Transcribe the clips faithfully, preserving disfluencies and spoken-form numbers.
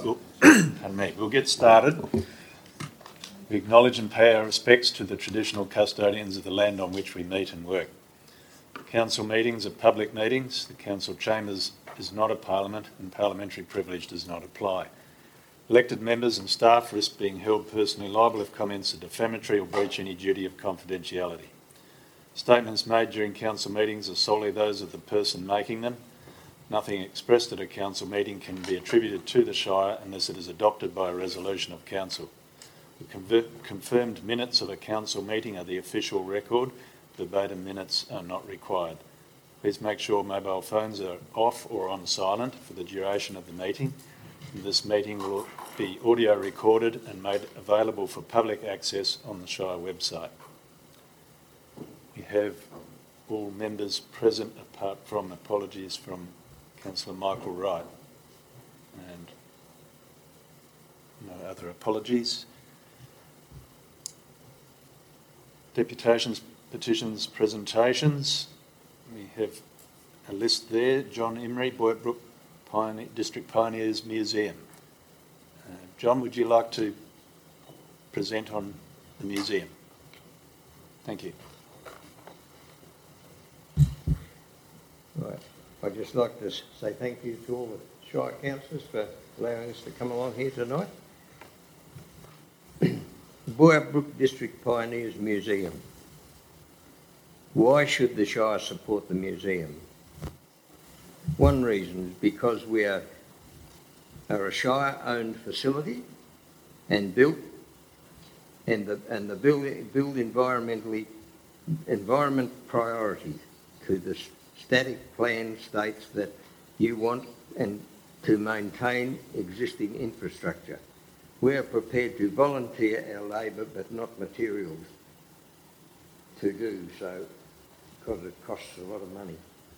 We'll, pardon me, we'll get started. We acknowledge and pay our respects to the traditional custodians of the land on which we meet and work. Council meetings are public meetings. The council chambers is not a parliament and parliamentary privilege does not apply. Elected members and staff risk being held personally liable if comments are defamatory or breach any duty of confidentiality. Statements made during council meetings are solely those of the person making them. Nothing expressed at a council meeting can be attributed to the Shire unless it is adopted by a resolution of council. The conver- confirmed minutes of a council meeting are the official record. Verbatim minutes are not required. Please make sure mobile phones are off or on silent for the duration of the meeting. This meeting will be audio recorded and made available for public access on the Shire website. We have all members present apart from apologies from Councillor Michael Wright and no other apologies. Deputations, petitions, presentations. We have a list there. John Emery, Boyup Brook Pioneer, District Pioneers Museum. Uh, John, would you like to present on the museum? Thank you. Right. I'd just like to say thank you to all the Shire councillors for allowing us to come along here tonight. Boyup Brook District Pioneers Museum. Why should the Shire support the museum? One reason is because we are, are a Shire-owned facility and built, and the and the build build environmentally environment priority to the static plan states that you want and to maintain existing infrastructure. We are prepared to volunteer our labour but not materials to do so because it costs a lot of money.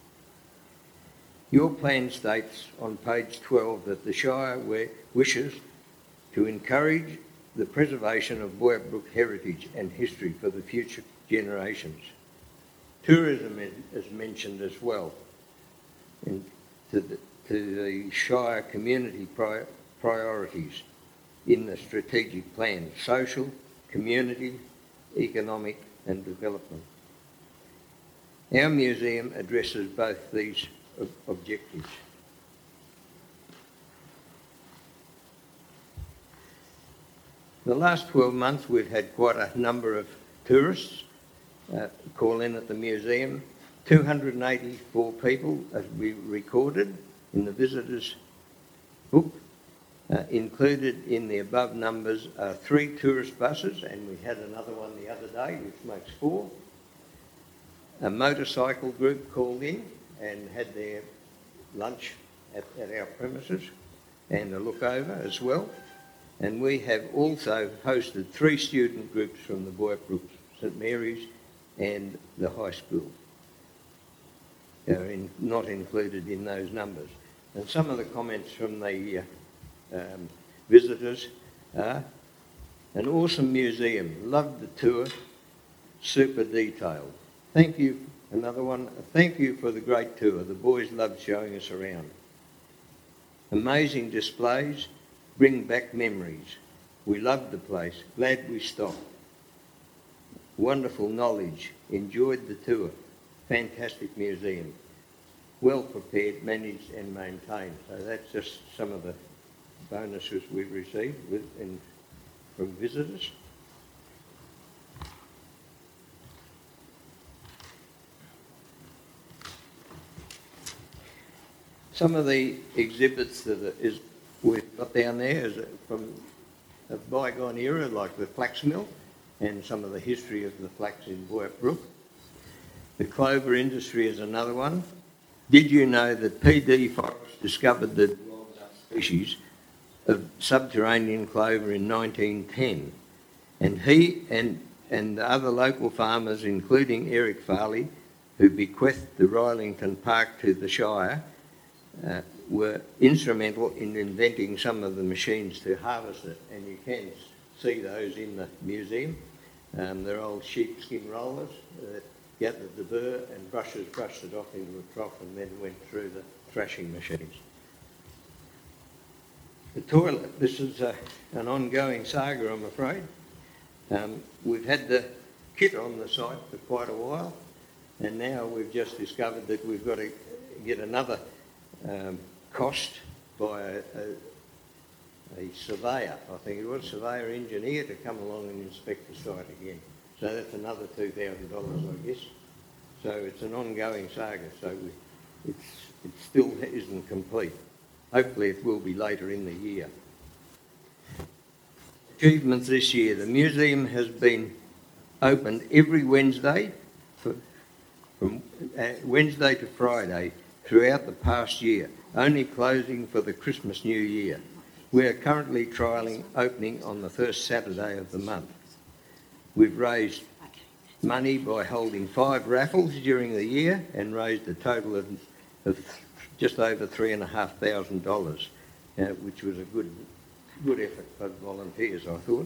Your plan states on page twelve that the Shire wishes to encourage the preservation of Boyup Brook heritage and history for the future generations. Tourism is mentioned as well in, to, the, to the Shire community pri- priorities in the strategic plan: social, community, economic and development. Our museum addresses both these ob- objectives. The last twelve months we've had quite a number of tourists Uh, call in at the museum. two hundred eighty-four people as we recorded in the visitors book. Uh, included in the above numbers are three tourist buses, and we had another one the other day, which makes four. A motorcycle group called in and had their lunch at, at our premises and a look over as well. And we have also hosted three student groups from the Boyup Brook St Mary's and the high school. They're in, not included in those numbers. And some of the comments from the uh, um, visitors are: an awesome museum, loved the tour, super detailed. Thank you, another one, thank you for the great tour, the boys loved showing us around. Amazing displays, bring back memories. We loved the place, glad we stopped. Wonderful knowledge, enjoyed the tour, fantastic museum, well prepared, managed and maintained. So that's just some of the bonuses we've received with, in, from visitors. Some of the exhibits that are, is, we've got down there is from a bygone era, like the flax mill, and some of the history of the flax in Boyup Brook. The clover industry is another one. Did you know that P D Forrest discovered the species of subterranean clover in nineteen ten? And he and, and the other local farmers, including Eric Farley, who bequeathed the Rylington Park to the Shire, uh, were instrumental in inventing some of the machines to harvest it. And you can see those in the museum. Um, they're old sheepskin rollers that gathered the burr and brushers brushed it off into a trough and then went through the thrashing machines. The toilet, this is a, an ongoing saga, I'm afraid. Um, we've had the kit on the site for quite a while, and now we've just discovered that we've got to get another um, cost by a, a, a surveyor, I think it was, surveyor engineer to come along and inspect the site again. So that's another two thousand dollars, I guess. So it's an ongoing saga, so we, it's, it still isn't complete. Hopefully it will be later in the year. Achievements this year. The museum has been opened every Wednesday, for, from uh, Wednesday to Friday throughout the past year, only closing for the Christmas New Year. We are currently trialling opening on the first Saturday of the month. We've raised money by holding five raffles during the year and raised a total of, of just over three and a half thousand dollars, uh, which was a good, good effort for volunteers, I thought.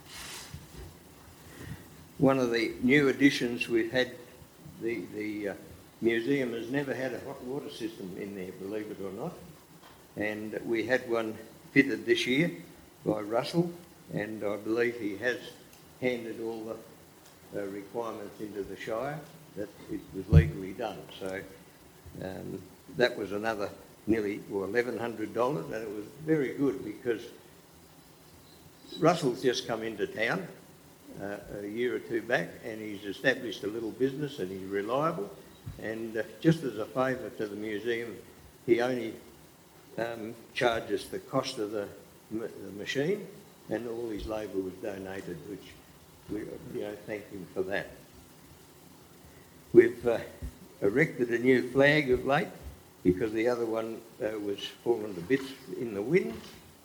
One of the new additions we've had, the, the uh, museum has never had a hot water system in there, believe it or not, and we had one fitted this year by Russell, and I believe he has handed all the uh, requirements into the Shire that it was legally done. So um, that was another nearly well, eleven hundred dollars, and it was very good because Russell's just come into town uh, a year or two back, and he's established a little business, and he's reliable. And uh, just as a favour to the museum, he only um, charges the cost of the, the machine, and all his labour was donated, which we you know, thank him for that. We've uh, erected a new flag of late because the other one uh, was fallen to bits in the wind.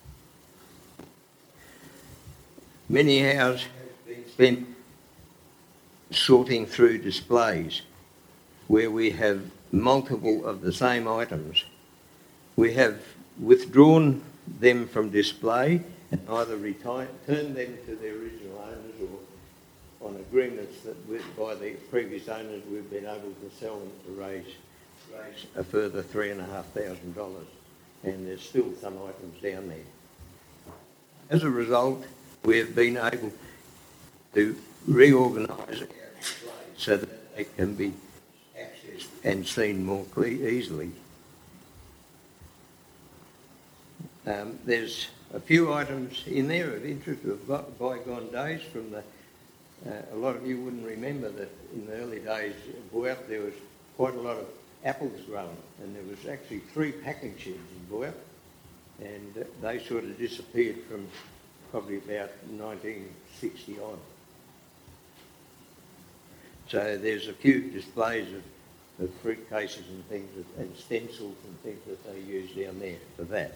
Many hours have been spent sorting through displays where we have multiple of the same items. We have withdrawn them from display and either returned them to their original owners or on agreements that with, by the previous owners we've been able to sell them to raise, raise a further three and a half thousand dollars, and there's still some items down there. As a result, we have been able to reorganise our displays so that they can be accessed and seen more easily. Um, there's a few items in there of interest of bygone days from the, uh, a lot of you wouldn't remember that in the early days of Boyup there was quite a lot of apples grown, and there was actually three packing sheds in Boyup, and they sort of disappeared from probably about nineteen sixty on. So there's a few displays of, of fruit cases and things and stencils and things that they use down there for that.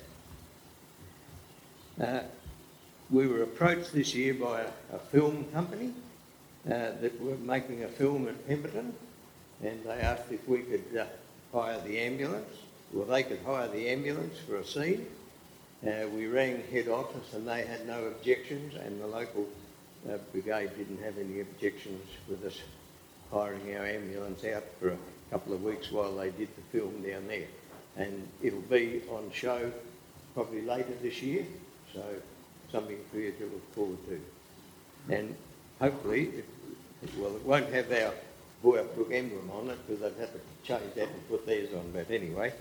Uh, we were approached this year by a, a film company uh, that were making a film at Pemberton, and they asked if we could uh, hire the ambulance. Well, they could hire the ambulance for a scene. Uh, we rang head office and they had no objections, and the local uh, brigade didn't have any objections with us hiring our ambulance out for a couple of weeks while they did the film down there. And it'll be on show probably later this year. So something for you to look forward to. And hopefully, it, well, it won't have our Boyup Brook emblem on it because they've had to change that and put theirs on, but anyway.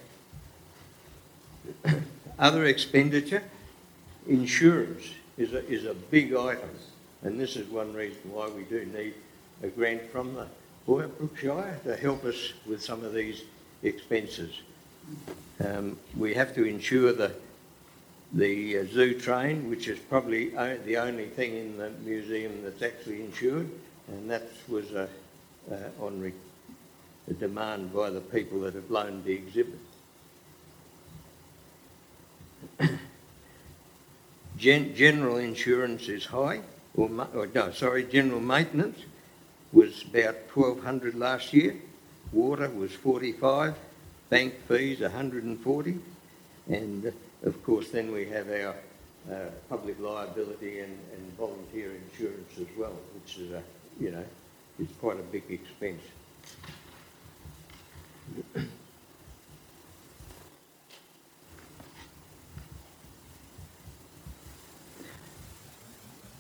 Other expenditure, insurance is a, is a big item, and this is one reason why we do need a grant from the Boyup Brook Shire to help us with some of these expenses. Um, we have to insure the the uh, zoo train, which is probably o the only thing in the museum that's actually insured, and that was uh, uh, on re a demand by the people that have loaned the exhibit. Gen general insurance is high, or, or no, sorry, general maintenance was about twelve hundred last year, water was forty-five, bank fees one hundred and forty, and uh, of course, then we have our uh, public liability and, and volunteer insurance as well, which is a, you know, it's quite a big expense.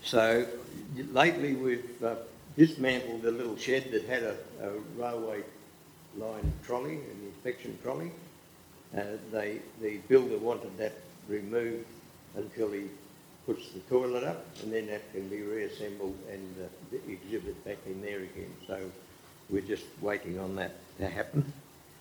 So lately we've uh, dismantled a little shed that had a, a railway line trolley, an inspection trolley. Uh, they, the builder wanted that removed until he puts the toilet up, and then that can be reassembled and uh, the exhibit back in there again. So we're just waiting on that to happen.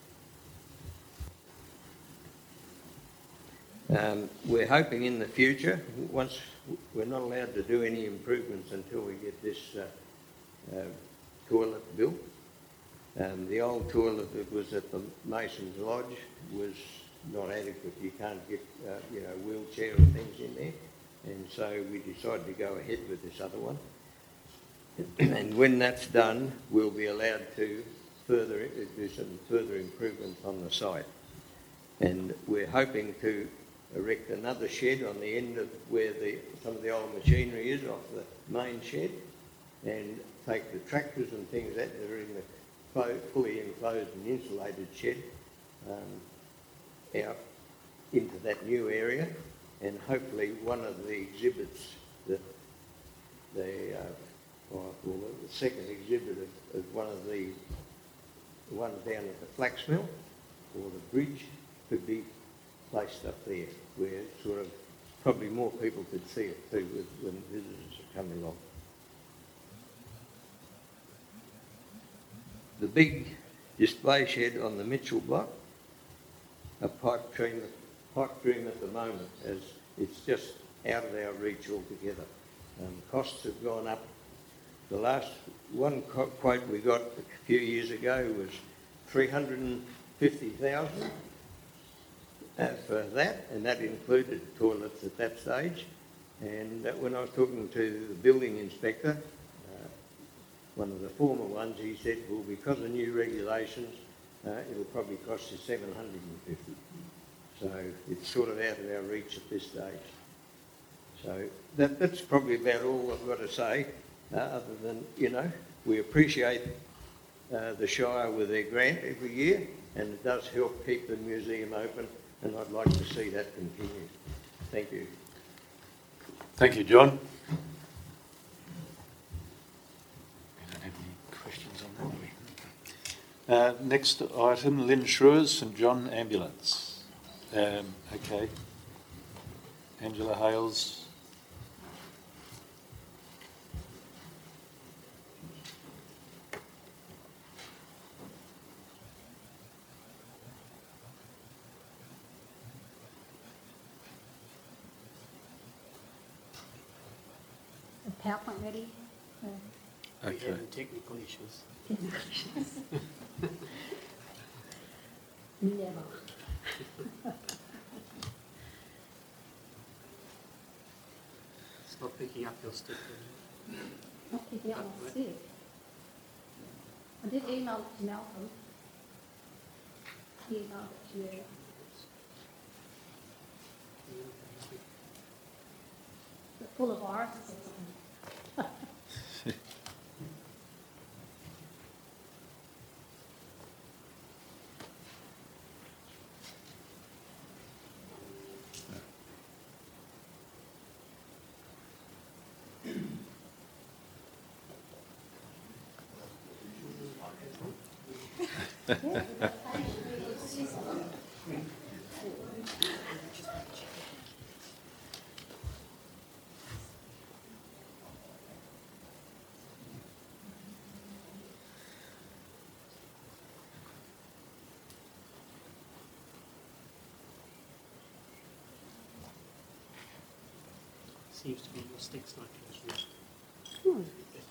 Um, we're hoping in the future, once we're not allowed to do any improvements until we get this uh, uh, toilet built. Um, the old toilet that was at the Mason's Lodge was not adequate. You can't get, uh, you know, wheelchair and things in there. And so we decided to go ahead with this other one. And when that's done, we'll be allowed to further do some further improvements on the site. And we're hoping to erect another shed on the end of where the, some of the old machinery is off the main shed, and take the tractors and things that are in the fully enclosed and insulated shed um, out into that new area, and hopefully one of the exhibits that the, uh, well, the second exhibit of, of one of the, the one down at the flax mill or the bridge could be placed up there, where sort of probably more people could see it too with, when visitors are coming along. The big display shed on the Mitchell block, a pipe dream, pipe dream at the moment, as it's just out of our reach altogether. Um, costs have gone up. The last one quote we got a few years ago was three hundred fifty thousand dollars. Uh, for that, and that included toilets at that stage. And uh, when I was talking to the building inspector, uh, one of the former ones, he said, well, because of new regulations, uh, it'll probably cost you seven hundred fifty. So it's sort of out of our reach at this stage. So that, that's probably about all I've got to say, uh, other than, you know, we appreciate uh, the Shire with their grant every year, and it does help keep the museum open, and I'd like to see that continue. Thank you. Thank you, John. We don't have any questions on that. Uh, next item, Lynn Schrewer's St John Ambulance. Um, okay. Angela Hales. PowerPoint ready? Uh, Okay. We're having technical issues. technical issues. Never. It's not picking up your stick. Not picking up my stick. I did email it to Malcolm. He emailed it to you. Is it full of viruses or something? Seems to be your stick's not used. Hmm.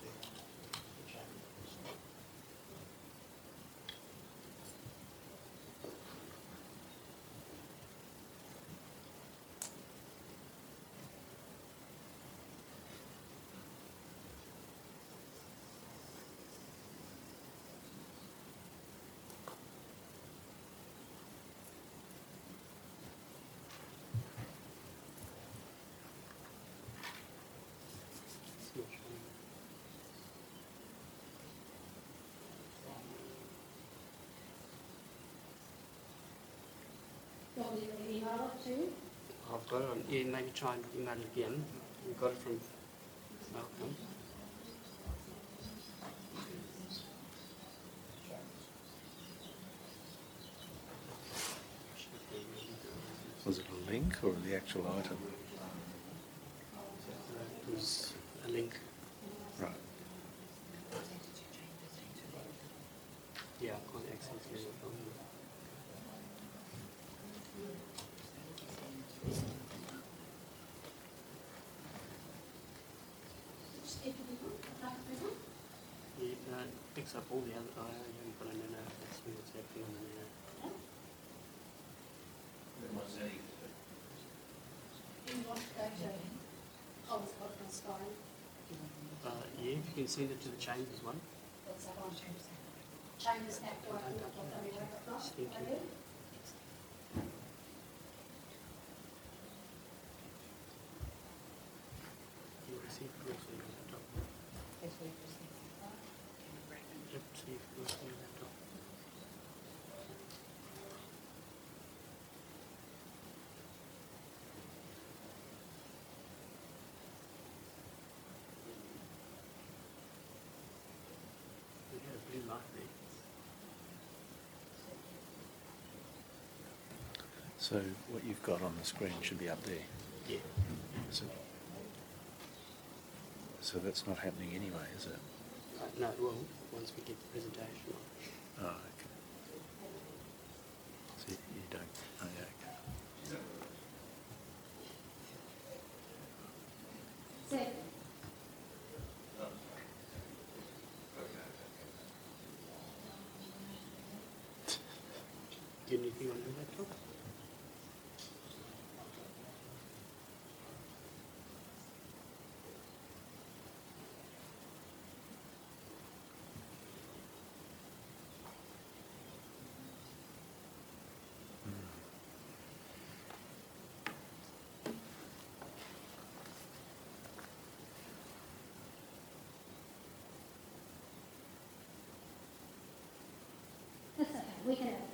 It's not showing. Do you want me to email it to you? I've got it on, yeah, maybe try and email it again. We've got it from Welcome. Was it a link or the actual item? It was a link. Right. Yeah, I can't access it from here. It uh, picks up all the other. I haven't got a nano. That's me. It's happening on the nano. Uh, yeah, if you can send it to the chambers one. Chambers Act. Thank you. You receive it also on your laptop. Yep, see if it goes on your laptop. We had a blue light there. So what you've got on the screen should be up there. Yeah. So, so that's not happening anyway, is it? Uh, no, well, once we get the presentation on. Oh, okay. So you you don't. Oh, yeah, okay. Second. Get anything on your laptop? That's okay, we can have it.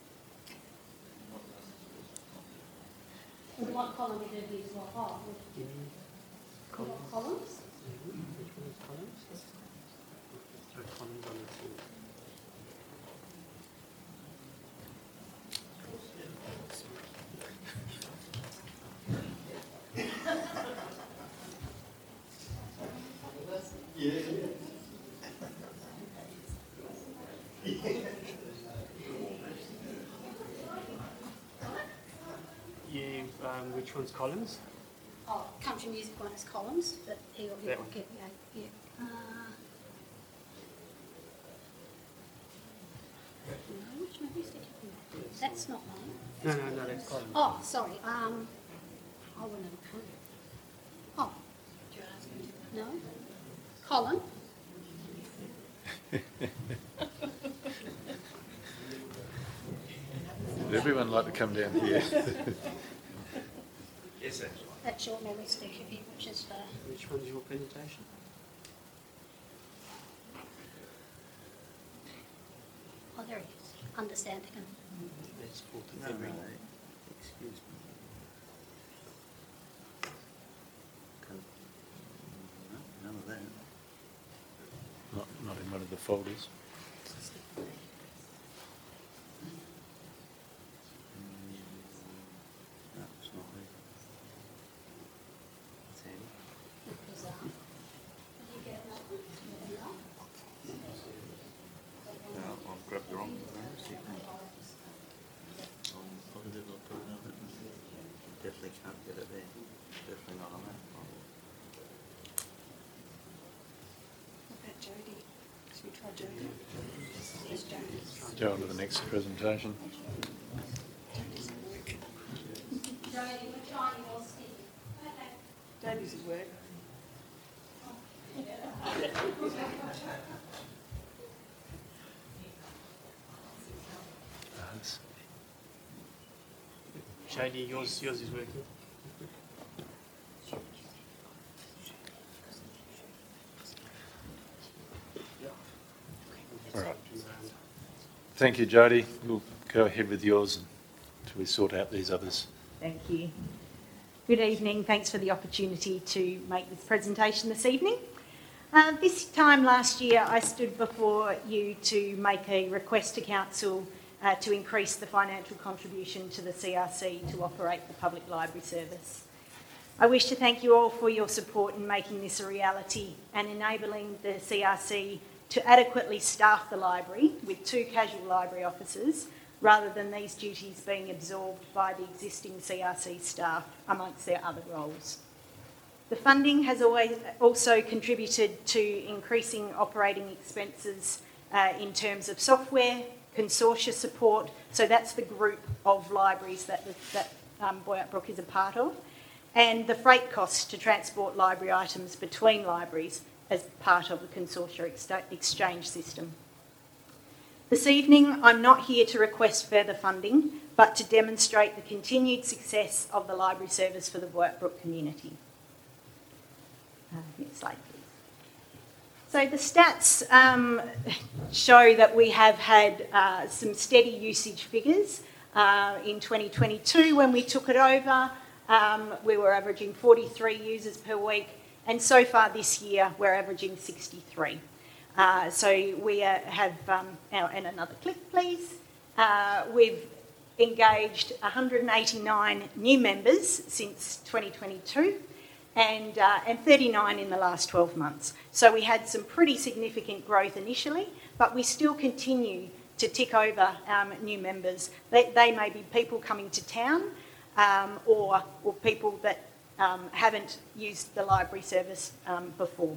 With what column we do use what of? Give me What columns. columns? Which one is columns? Throw columns on the floor. Yeah, um, which one's columns? Oh, country music one is columns, but he'll, he'll That one. get, yeah, yeah. Uh, no, which one is it? That's not mine. No, no, no, that's columns. Oh, sorry, um, I wouldn't have a clue. Oh. No? Colin? Would everyone like to come down here? That's your memory stick here, which is for, Which one's your presentation? oh, there it is, understanding. That's fourth of February. Excuse me. None of that. Not, not in one of the folders. No, it's not there. It's handy. Bizarre. Did you get that one? No, I've grabbed the wrong one. I'm positive I'll put it on it. Definitely can't get it there. Definitely not on that. What about Jodie? Should we try Jodie? Yes, Jodie. Go on to the next presentation. Jodie's at work. Jodie, we're trying your stick. Okay. Jodie's at work. Uh, it's- Shady, yours, yours is working. All right. Thank you, Jody. We'll go ahead with yours until we sort out these others. Thank you. Good evening. Thanks for the opportunity to make this presentation this evening. Uh, this time last year, I stood before you to make a request to Council uh, to increase the financial contribution to the C R C to operate the public library service. I wish to thank you all for your support in making this a reality and enabling the C R C to adequately staff the library with two casual library officers, rather than these duties being absorbed by the existing C R C staff amongst their other roles. The funding has always also contributed to increasing operating expenses uh, in terms of software, consortia support, so that's the group of libraries that, that um, Boyac Brook is a part of, and the freight costs to transport library items between libraries as part of the consortia ex- exchange system. This evening, I'm not here to request further funding, but to demonstrate the continued success of the library service for the Boyac Brook community. Uh, next slide, please. So the stats um, show that we have had uh, some steady usage figures. Uh, in twenty twenty-two, when we took it over, um, we were averaging forty-three users per week, and so far this year, we're averaging sixty-three. Uh, so we uh, have, um, our, and another click please, uh, we've engaged one hundred eighty-nine new members since twenty twenty-two and, uh, and thirty-nine in the last twelve months. So we had some pretty significant growth initially, but we still continue to tick over um, new members. They, they may be people coming to town um, or, or people that um, haven't used the library service um, before.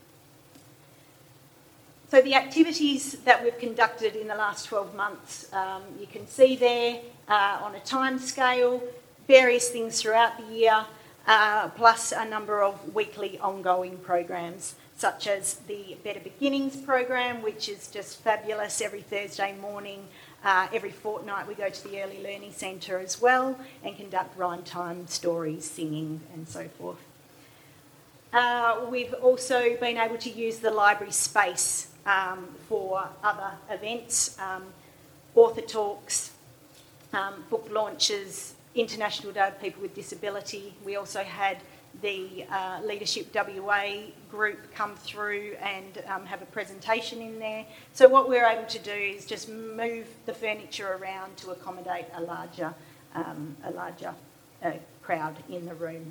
So the activities that we've conducted in the last twelve months, um, you can see there uh, on a time scale, various things throughout the year, uh, plus a number of weekly ongoing programs, such as the Better Beginnings program, which is just fabulous every Thursday morning. Uh, every fortnight we go to the Early Learning Centre as well and conduct rhyme time, stories, singing and so forth. Uh, we've also been able to use the library space Um, for other events, um, author talks, um, book launches, International Day of People with Disability. We also had the uh, Leadership W A group come through and um, have a presentation in there. So what we're able to do is just move the furniture around to accommodate a larger, um, a larger uh, crowd in the room.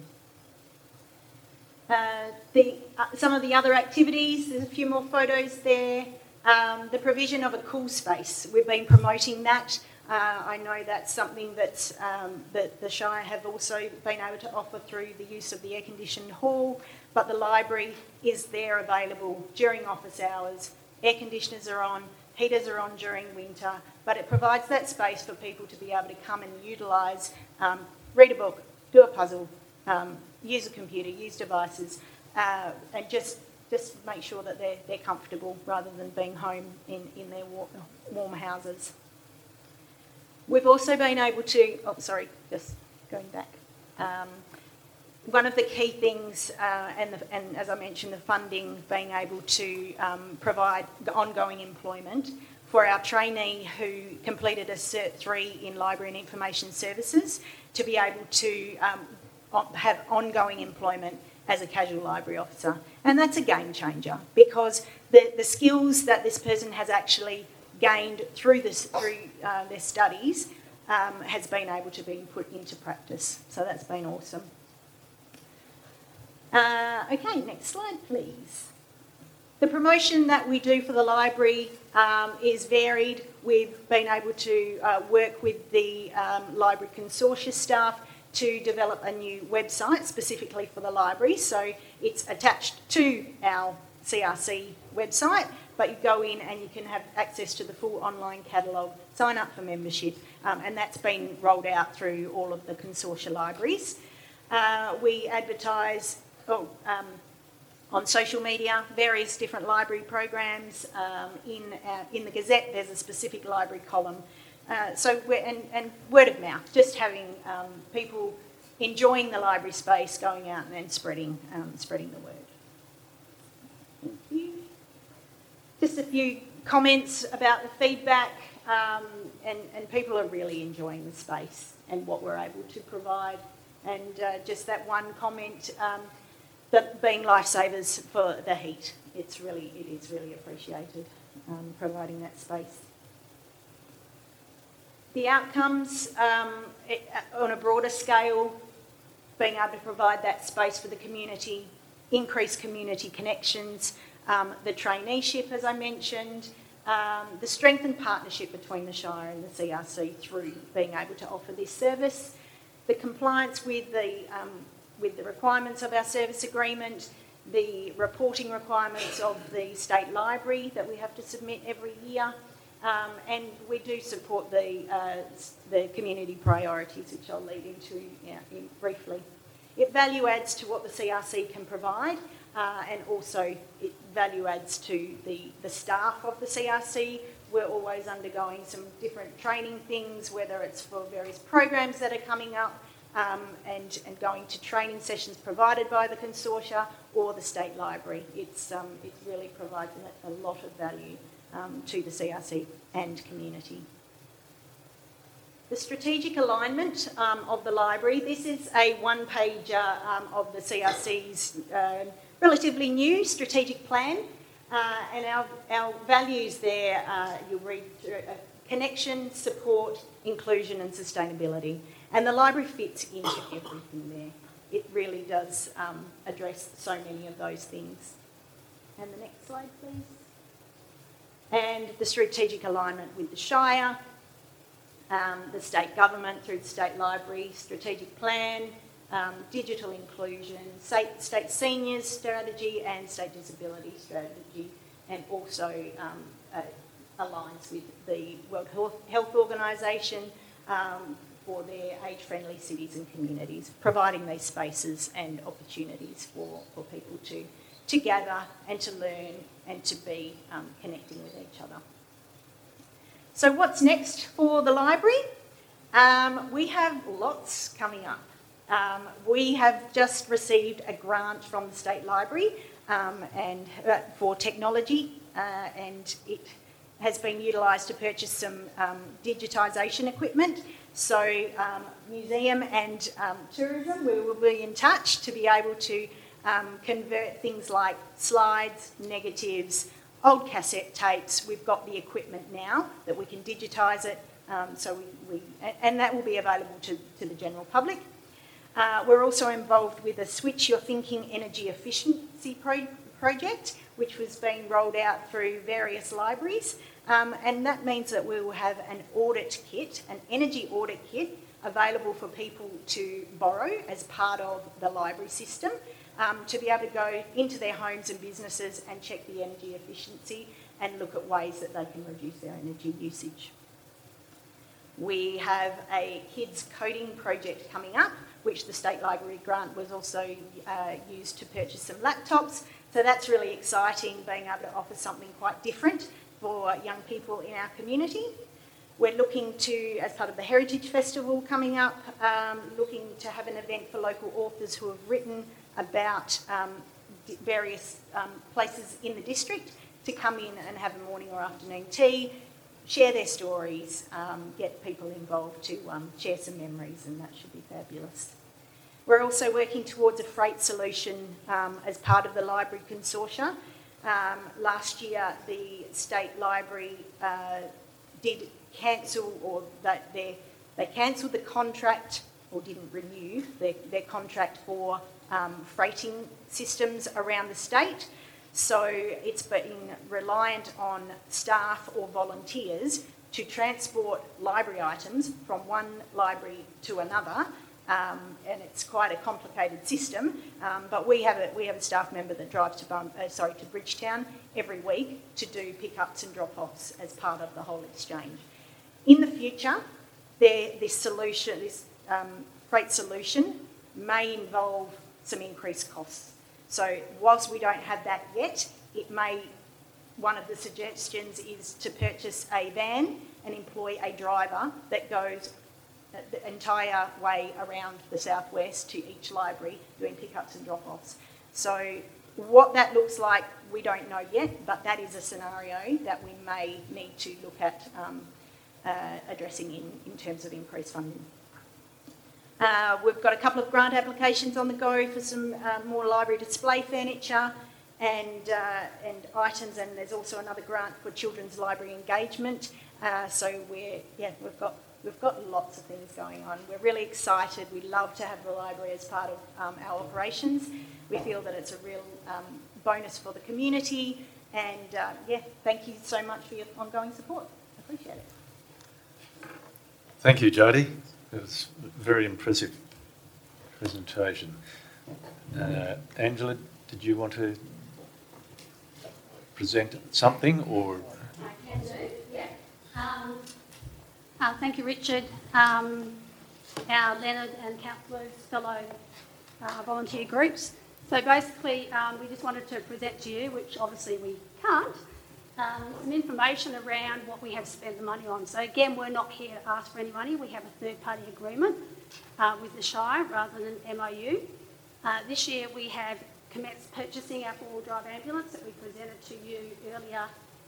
Uh, the, uh, some of the other activities, there's a few more photos there. Um, the provision of a cool space, we've been promoting that. Uh, I know that's something that, um, that the Shire have also been able to offer through the use of the air-conditioned hall, but the library is there available during office hours. Air conditioners are on, heaters are on during winter, but it provides that space for people to be able to come and utilise, um, read a book, do a puzzle, um, use a computer, use devices, uh, and just just make sure that they're, they're comfortable rather than being home in, in their war, warm houses. We've also been able to, oh sorry, just going back. Um, one of the key things, uh, and, the, and as I mentioned, the funding, being able to um, provide the ongoing employment for our trainee who completed a Cert three in Library and Information Services to be able to um, have ongoing employment as a casual library officer. And that's a game changer because the, the skills that this person has actually gained through, this, through uh, their studies um, has been able to be put into practice. So that's been awesome. Uh, okay, next slide, please. The promotion that we do for the library um, is varied. We've been able to uh, work with the um, library consortia staff to develop a new website specifically for the library. So it's attached to our C R C website, but you go in and you can have access to the full online catalogue, sign up for membership, um, and that's been rolled out through all of the consortia libraries. Uh, we advertise oh, um, on social media, various different library programs. Um, in, uh, in the Gazette, there's a specific library column. Uh, so we're, and, and word of mouth, just having um, people enjoying the library space, going out and, and spreading, um, spreading the word. Thank you. Just a few comments about the feedback, um, and, and people are really enjoying the space and what we're able to provide. And uh, just that one comment, um, that being lifesavers for the heat, it's really, it is really appreciated, um, providing that space. The outcomes, um, it, on a broader scale, being able to provide that space for the community, increase community connections, um, the traineeship, as I mentioned, um, the strengthened partnership between the Shire and the C R C through being able to offer this service, the compliance with the, um, with the requirements of our service agreement, the reporting requirements of the State Library that we have to submit every year, um, and we do support the, uh, the community priorities, which I'll lead into yeah, in briefly. It value adds to what the C R C can provide, uh, and also it value adds to the, the staff of the C R C. We're always undergoing some different training things, whether it's for various programs that are coming up, um, and, and going to training sessions provided by the consortia or the State Library. It's, um, it really provides a lot of value um, to the C R C and community. The strategic alignment um, of the library, this is a one-pager um, of the C R C's uh, relatively new strategic plan, uh, and our, our values there, uh, you'll read through, uh, connection, support, inclusion and sustainability. And the library fits into everything there. It really does um, address so many of those things. And the next slide, please. And the strategic alignment with the Shire, um, the state government through the State Library, strategic plan, um, digital inclusion, state, state seniors strategy and state disability strategy, and also um, uh, aligns with the World Health Organisation um, for their age-friendly cities and communities, providing these spaces and opportunities for, for people to, to gather and to learn and to be um, connecting with each other. So what's next for the library? Um, we have lots coming up. Um, we have just received a grant from the State Library um, and uh, for technology, uh, and it has been utilised to purchase some um, digitisation equipment. So um, museum and um, tourism, we will be in touch to be able to um, convert things like slides, negatives, old cassette tapes. We've got the equipment now that we can digitise it, um, so we, we, and that will be available to, to the general public. Uh, we're also involved with a Switch Your Thinking Energy Efficiency pro project, which was being rolled out through various libraries. Um, and that means that we will have an audit kit, an energy audit kit, available for people to borrow as part of the library system, um, to be able to go into their homes and businesses and check the energy efficiency and look at ways that they can reduce their energy usage. We have a kids coding project coming up, which the State Library grant was also uh, used to purchase some laptops. So that's really exciting, being able to offer something quite different for young people in our community. We're looking to, as part of the Heritage Festival coming up, um, looking to have an event for local authors who have written about um, various um, places in the district to come in and have a morning or afternoon tea, share their stories, um, get people involved to um, share some memories, and that should be fabulous. We're also working towards a freight solution um, as part of the library consortia. Um, last year, the State Library uh, did cancel, or that they, they cancelled the contract, or didn't renew their, their contract for um, freighting systems around the state. So it's been reliant on staff or volunteers to transport library items from one library to another. Um, and it's quite a complicated system, um, but we have a we have a staff member that drives to Bum, uh, sorry to Bridgetown every week to do pickups and drop-offs as part of the whole exchange. In the future, there, this solution, this um, freight solution, may involve some increased costs. So whilst we don't have that yet, it may. One of the suggestions is to purchase a van and employ a driver that goes the entire way around the southwest to each library doing pickups and drop-offs. So what that looks like, we don't know yet, but that is a scenario that we may need to look at um, uh, addressing in, in terms of increased funding. Uh, we've got a couple of grant applications on the go for some uh, more library display furniture and, uh, and items, and there's also another grant for children's library engagement. Uh, so we're, yeah, we've got, we've got lots of things going on. We're really excited. We love to have the library as part of um, our operations. We feel that it's a real um, bonus for the community, and uh, yeah, thank you so much for your ongoing support. I appreciate it. Thank you, Jodie. It was a very impressive presentation. Uh, Angela, did you want to present something, or? I can do, yeah. Um, uh, thank you, Richard. Um, our Leonard and councillors, fellow uh, volunteer groups. So basically, um, we just wanted to present to you, which obviously we can't, um, some information around what we have spent the money on. So again, we're not here to ask for any money. We have a third-party agreement uh, with the Shire rather than an M O U. Uh, this year we have commenced purchasing our four-wheel drive ambulance that we presented to you earlier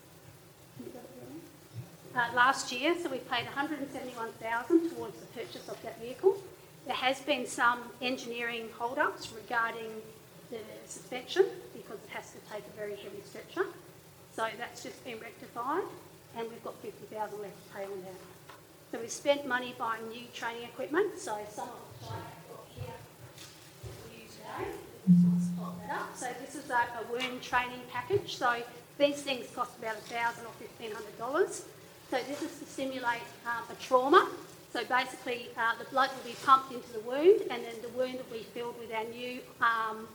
uh, last year. So we paid one hundred seventy-one thousand dollars towards the purchase of that vehicle. There has been some engineering hold-ups regarding the suspension because it has to take a very heavy stretcher. So that's just been rectified, and we've got fifty thousand dollars left to pay on that. So we spent money buying new training equipment. So some of the I've got here for you today. Let's pop that up. So this is a, a wound training package. So these things cost about one thousand dollars or fifteen hundred dollars. So this is to simulate um, a trauma. So basically, uh, the blood will be pumped into the wound, and then the wound will be filled with our new um,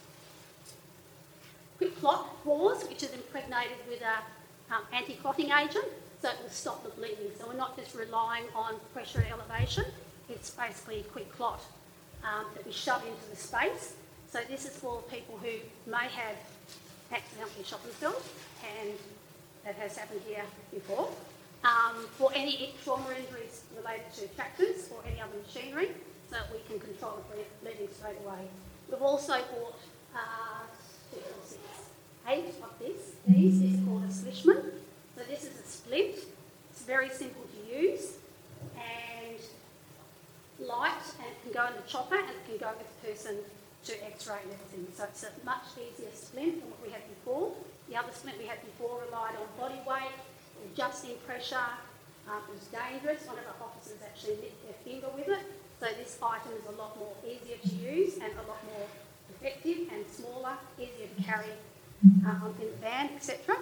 quick clot gauze, which is impregnated with a um, anti-clotting agent, so it will stop the bleeding. So we're not just relying on pressure and elevation, it's basically a quick clot um, that we shove into the space. So this is for people who may have accidentally shot themselves, and that has happened here before. Um, for any trauma injuries related to tractors or any other machinery, so that we can control the bleeding straight away. We've also bought uh, two, four, six, eight of this. These is called a Slishman. So this is a splint. It's very simple to use and light, and it can go in the chopper, and it can go with the person to X-ray and everything. So it's a much easier splint than what we had before. The other splint we had before relied on body weight, adjusting pressure. Um, it was dangerous. One of our officers actually lit their finger with it. So this item is a lot more easier to use and a lot more effective and smaller, easier to carry um, in the van, et cetera.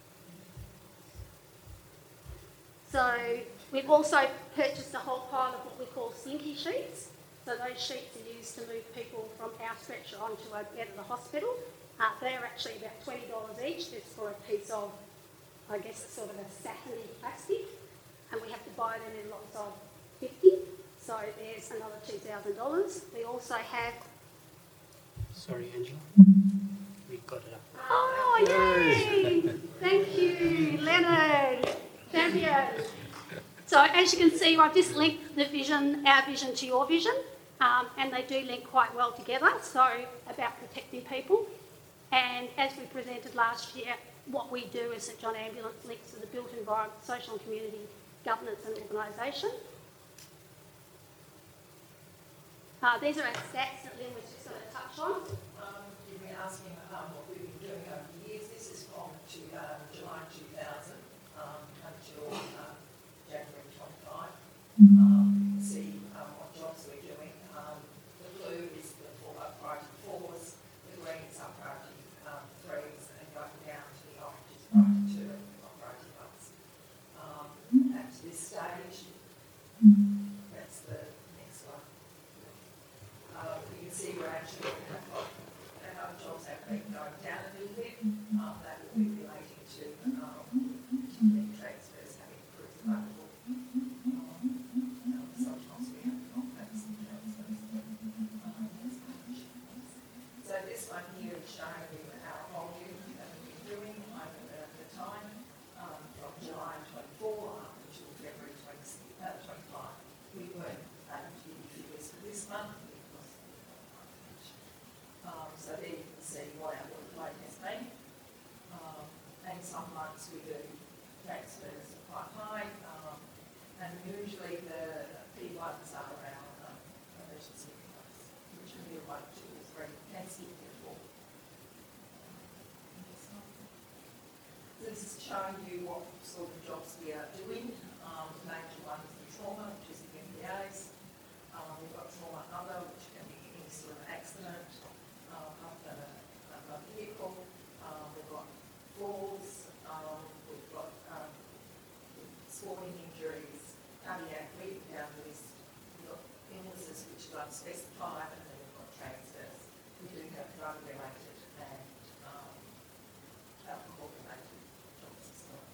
So we've also purchased a whole pile of what we call slinky sheets. So those sheets are used to move people from our stretcher onto a bed at the hospital. Uh, they're actually about twenty dollars each, just for a piece of, I guess it's sort of a satiny plastic, and we have to buy them in lots of fifty. So there's another two thousand dollars. We also have... Sorry, Angela. We got it up. Oh, yay! Thank you, Leonard. Champion. So as you can see, I've just linked the vision, our vision to your vision, um, and they do link quite well together, so about protecting people. And as we presented last year, what we do as St John Ambulance links to the built environment, social and community governance and organisation. Uh, these are our stats that Lynn was just going to touch on. Um, you've been asking um, what we've been doing over the years. This is from to, uh, July two thousand um, until uh, January twenty-five. Um, you can see um, what jobs we're doing. Um, the blue is the four, uh, priority fours, the green is our priority um, threes, and going down to the orange is priority two and the priority ones. Um, at this stage, that's the next one. Uh, you can see we're actually our jobs have been going down a little bit. Um, that will be relating to um, the transfers having improved available. Um, sometimes we have complex transfers. Um, so this one here is showing you our volume that we've been doing over the, the time um, from July twenty-four up until February twenty-five. We weren't able to give you figures for this month. Um, so there you can see what our workload has been. Um, and some months we do transfers quite high, um, and usually the P ones are our um, one, two, three. Can skip the four. So this is showing you what sort of jobs we are doing. Um, the major one is the trauma, which is the M P As. Um, we've got trauma other, which can be any sort of accident, um, after a, a vehicle. Um, we've got falls, um, we've got um, sporting injuries, cardiac, lead down the list. We've got illnesses which are unspecified, and then we've got transfers. We do have drug-related and um, alcohol-related jobs as well.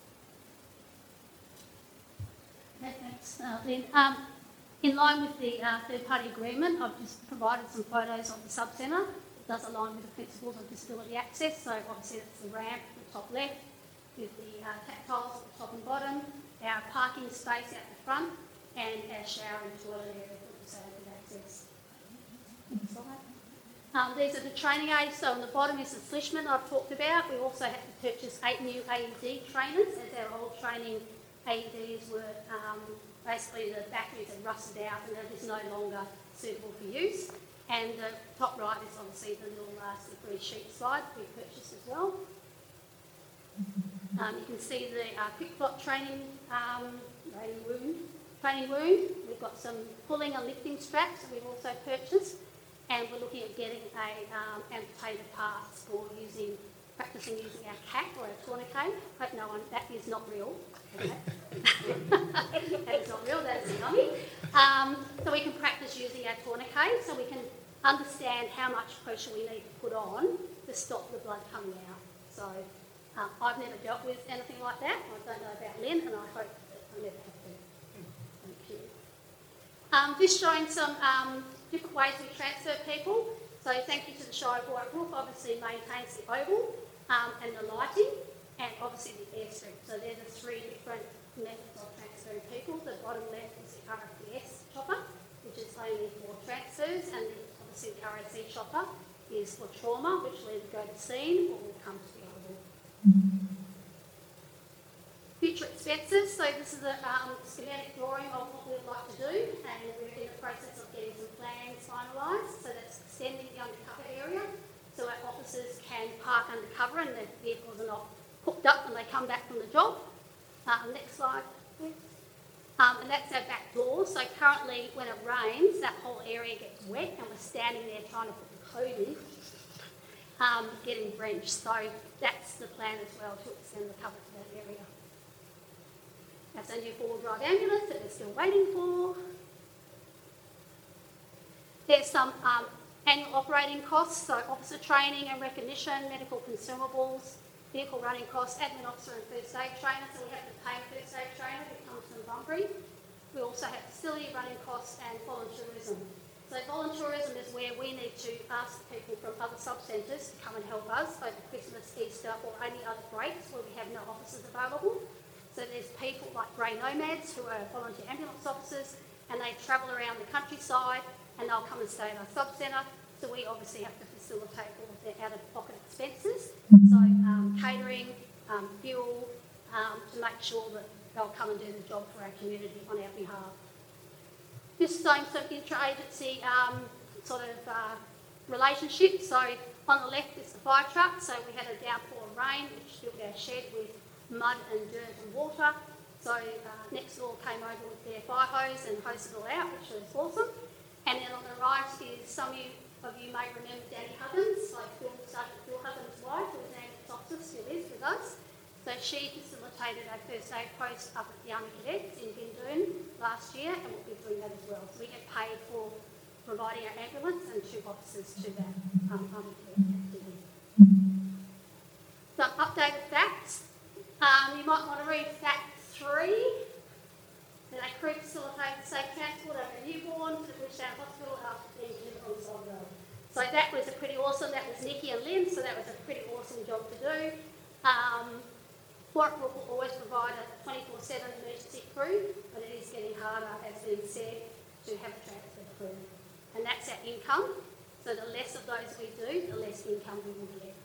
Okay, thanks, uh, Lynn. Um, in line with the uh, third-party agreement, I've just provided some photos of the sub-centre. It does align with the principles of disability access. So obviously that's the ramp at the top left, with the uh, tactiles at the top and bottom, our parking space at the front, and our shower and toilet area for disabled access. Next slide. Um, these are the training aids. So on the bottom is the Flishman I've talked about. We also had to purchase eight new A E D trainers, as our old training A E Ds were um, basically the batteries had rusted out and they're just no longer suitable for use. And the top right is obviously the little uh, slippery sheet slide we purchased as well. Um, you can see the uh, quick plot training um, training room. Training room. We've got some pulling and lifting straps that we've also purchased, and we're looking at getting a um, amputated parts for using practicing using our C A C or our tourniquet. Hope no one that is not real. Okay. That is not real. That is a dummy. Um, so we can practice using our tourniquet, so we can understand how much pressure we need to put on to stop the blood coming out. So um, I've never dealt with anything like that. I don't know about Lynn, and I hope that I never have to. Thank you. Um, just showing some um, different ways we transfer people. So thank you to the Shire of Warwick Roof, obviously maintains the oval um, and the lighting, and obviously the airstrip. So they're the three different methods of transferring people. The bottom left is the R F D S chopper, which is only for transfers, and obviously the R A C chopper is for trauma, which will either go to scene or will come to the oval. Future expenses. So this is a um, schematic drawing of what we'd like to do, and we're in the process of getting some plans finalised. So that's extending the undercover area, so our officers can park undercover and the vehicles are not hooked up when they come back from the job. Um, next slide, please. Um, and that's our back door. So currently, when it rains, that whole area gets wet, and we're standing there trying to put the code in, um, getting drenched. So that's the plan as well, to extend the cover to that area. That's a new four-wheel drive ambulance that we're still waiting for. There's some um, annual operating costs, so officer training and recognition, medical consumables, vehicle running costs, admin officer and first aid trainer, so we have to pay a first aid trainer who comes from Bunbury. We also have facility running costs and volunteerism. So volunteerism is where we need to ask people from other sub-centres to come and help us over Christmas, Easter or any other breaks where we have no officers available. So there's people like Grey Nomads who are volunteer ambulance officers, and they travel around the countryside and they'll come and stay at our sub-centre. So we obviously have to facilitate all of their out-of-pocket expenses. So um, catering, um, fuel, um, to make sure that they'll come and do the job for our community on our behalf. Just showing some intra-agency um, sort of uh, relationships. So on the left is the fire truck. So we had a downpour of rain which filled our shed with mud and dirt and water. So uh, next door came over with their fire hose and hosed it all out, which was awesome. And then on the right is some of you, of you may remember Danny Huggins, like Phil, Sergeant Phil Huggins' wife, who was an ambulance officer, still is with us. So she facilitated a first aid post up at the Army Cadets in Bindoon last year, and we'll be doing that as well. So we get paid for providing our ambulance and two officers to that um, Army Cadet activity. Some updated facts. Um, you might want to read fact three. That a crew facilitated safe transport of a newborn to Bridgetown Hospital after being delivered on the side of the road. So that was a pretty awesome. That was Nikki and Lynn, so that was a pretty awesome job to do. Um, Warwick will always provide a twenty-four seven emergency crew, but it is getting harder, as been said, to have a transfer crew. And that's our income. So the less of those we do, the less income we will get.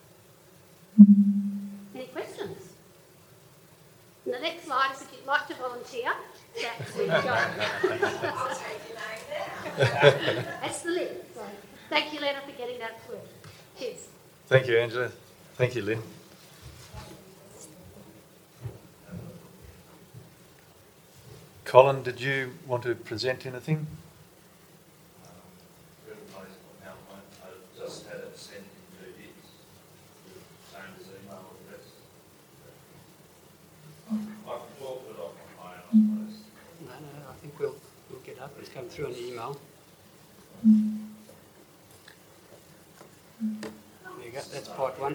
Any questions? And the next slide is if you'd like to volunteer, that's where you go. I'll take your name now. That's the link. So Thank you, Leonard, for getting that through. Cheers. Thank you, Angela. Thank you, Lynn. Colin, did you want to present anything? I just had it sent into his same as email address. I can talk it off on my own, I suppose. No, no, I think we'll, we'll get up. It's come through on the email. There you go, that's part one.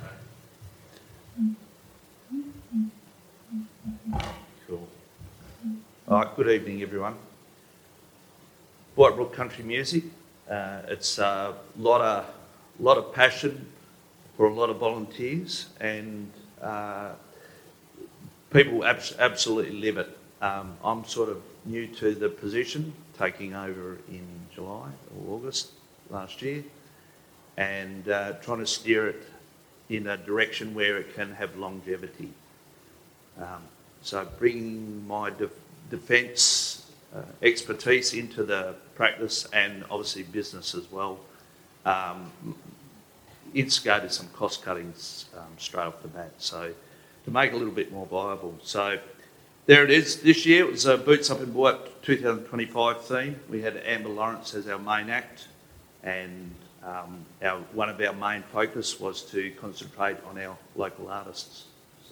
Cool. All right, good evening, everyone. Whitebrook Country Music. Uh, it's a lot of, lot of passion for a lot of volunteers, and uh, people abs- absolutely live it. Um, I'm sort of new to the position, taking over in July or August last year, and uh, trying to steer it in a direction where it can have longevity. Um, so bringing my de- defence uh, expertise into the practice, and obviously business as well, um, instigated some cost cuttings um, straight off the bat, so to make it a little bit more viable. So there it is. This year it was a Boots Up and Work twenty twenty-five theme. We had Amber Lawrence as our main act, and um, our, one of our main focus was to concentrate on our local artists. So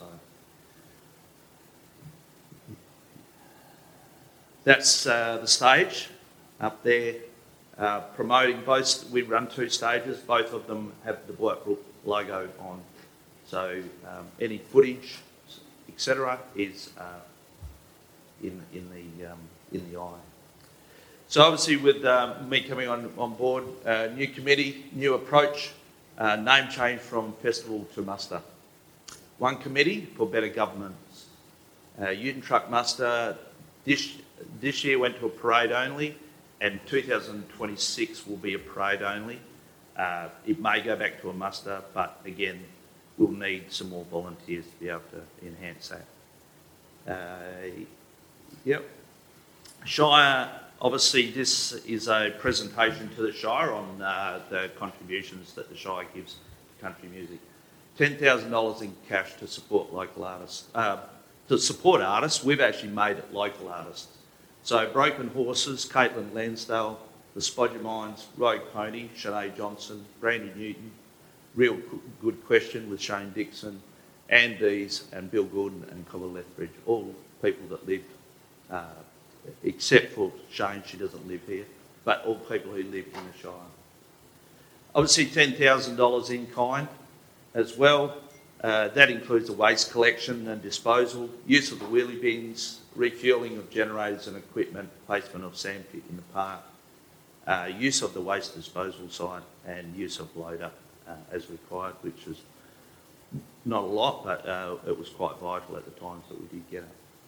that's uh, the stage up there, uh, promoting both. We run two stages, both of them have the Whitebrook logo on. So um, any footage, et cetera, is uh, in in the um, in the eye. So obviously, with um, me coming on on board, uh, new committee, new approach, uh, name change from festival to muster. One committee for better governance. Uh, Ute Truck Muster this this year went to a parade only, and two thousand twenty-six will be a parade only. Uh, it may go back to a muster, but again, we'll need some more volunteers to be able to enhance that. Uh, yep. Shire, obviously this is a presentation to the Shire on uh, the contributions that the Shire gives to country music. ten thousand dollars in cash to support local artists. Uh, to support artists, we've actually made it local artists. So Broken Horses, Caitlin Lansdale, the Spodger Mines, Rogue Pony, Sinead Johnson, Brandy Newton, Real Good Question with Shane Dixon, Ann Dees and Bill Gordon and Colin Lethbridge, all people that live, uh, except for Shane, she doesn't live here, but all people who live in the Shire. Obviously ten thousand dollars in kind as well. Uh, that includes the waste collection and disposal, use of the wheelie bins, refuelling of generators and equipment, placement of sandpit in the park, uh, use of the waste disposal site, and use of loader uh, as required, which is not a lot, but uh, it was quite vital at the times that we did get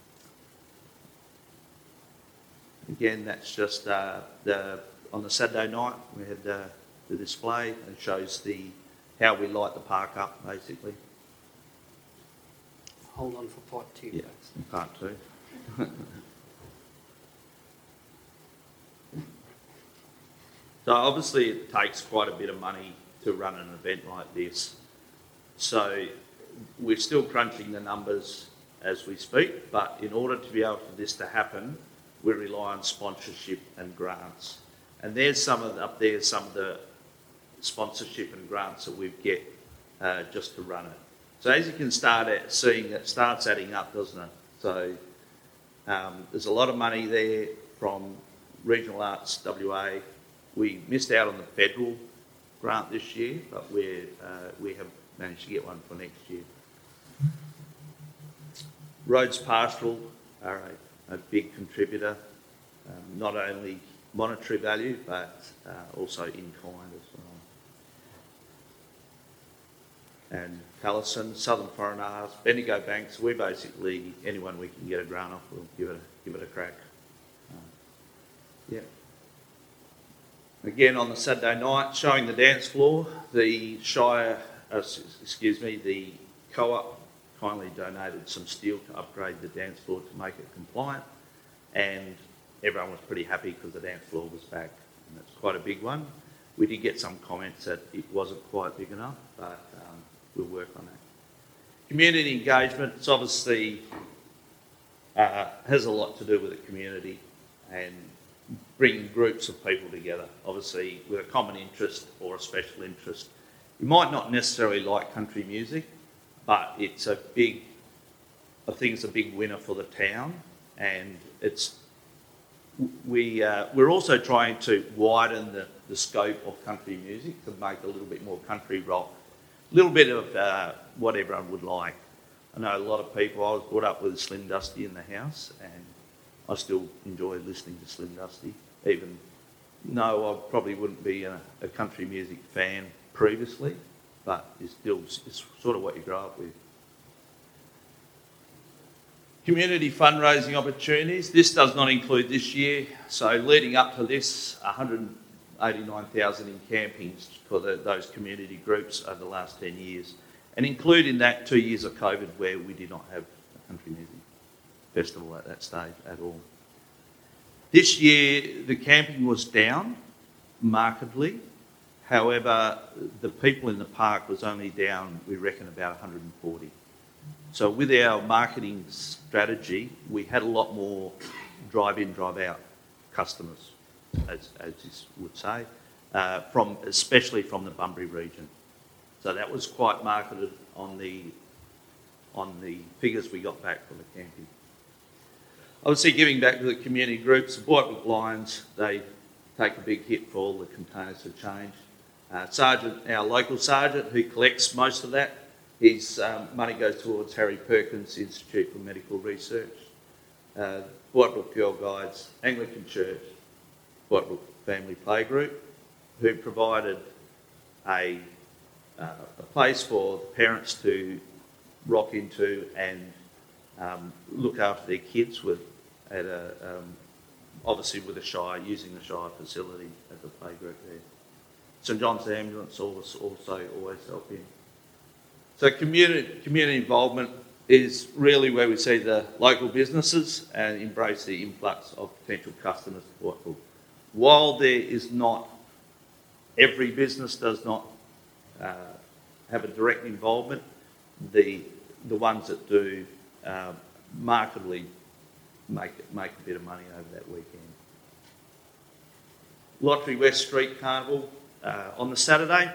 it. Again, that's just uh, the on the Saturday night we had uh, the display, and shows the how we light the park up basically. Hold on for part two, Yeah, folks. in part two. So obviously it takes quite a bit of money to run an event like this. So we're still crunching the numbers as we speak, but in order to be able for this to happen, we rely on sponsorship and grants. And there's some of the, up there some of the sponsorship and grants that we get uh, just to run it. So as you can start at seeing, it starts adding up, doesn't it? So um, there's a lot of money there from Regional Arts W A. We missed out on the federal grant this year, but we're, uh, we have managed to get one for next year. Roads Pastoral are a, a big contributor, um, not only monetary value, but uh, also in kind as well. And Taliesin, Southern Foreign Arts, Bendigo Banks, we basically, anyone we can get a grant off, we'll give it a, give it a crack. Uh, yeah. Again, on the Saturday night, showing the dance floor, the Shire, uh, excuse me, the Co-op kindly donated some steel to upgrade the dance floor to make it compliant, and everyone was pretty happy because the dance floor was back, and that's quite a big one. we did get some comments that it wasn't quite big enough, but um, we'll work on that. Community engagement, it's obviously uh, has a lot to do with the community and bringing groups of people together, obviously with a common interest or a special interest. You might not necessarily like country music, but it's a big, I think it's a big winner for the town, and it's we uh, we're also trying to widen the, the scope of country music to make a little bit more country rock, a little bit of uh, what everyone would like. I know a lot of people. I was brought up with Slim Dusty in the house, and I still enjoy listening to Slim Dusty, even though I probably wouldn't be a, a country music fan previously, but it's still it's sort of what you grow up with. Community fundraising opportunities. This does not include this year, so leading up to this, one hundred eighty-nine thousand in campings for the, those community groups over the last ten years, and including that two years of COVID where we did not have a country music festival at that stage at all. This year, the camping was down markedly. However, the people in the park was only down, we reckon, about one hundred forty. So with our marketing strategy, we had a lot more drive-in, drive-out customers, as, as you would say, uh, from especially from the Bunbury region. So that was quite marketed on the on the figures we got back from the camping. Obviously, giving back to the community groups, the Boardwalk Lions, they take a big hit for all the containers for change. Uh, Sergeant, our local sergeant, who collects most of that, his um, money goes towards Harry Perkins Institute for Medical Research. Uh, Boardwalk Girl Guides, Anglican Church, Boardwalk Family Playgroup, who provided a, uh, a place for the parents to rock into and um, look after their kids with, at a, um, obviously with the Shire, using the Shire facility as a playgroup there. St John's Ambulance also, also always help in. So community, community involvement is really where we see the local businesses and embrace the influx of potential customers to Boardwalk. While there is not, every business does not uh, have a direct involvement, the, the ones that do uh, markedly make, make a bit of money over that weekend. Lottery West Street Carnival uh, on the Saturday.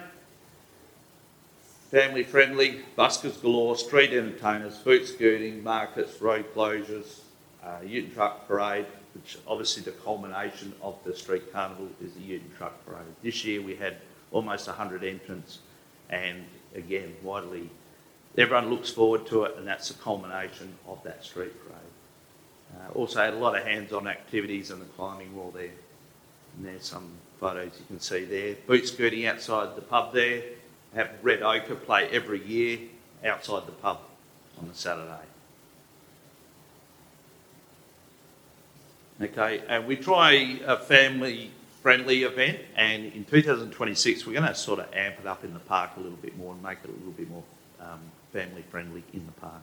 Family friendly, buskers galore, street entertainers, boot scooting, markets, road closures, uh, Ute and Truck Parade, which obviously the culmination of the street carnival is the Ute and Truck Parade. This year we had almost one hundred entrants, and again, widely, everyone looks forward to it, and that's the culmination of that street parade. Uh, also had a lot of hands-on activities and the climbing wall there. And there's some photos you can see there. Boot scooting outside the pub there. Have Red Ochre play every year outside the pub on the Saturday. Okay, and we try a family-friendly event, and in two thousand twenty-six we're going to sort of amp it up in the park a little bit more and make it a little bit more um, family-friendly in the park.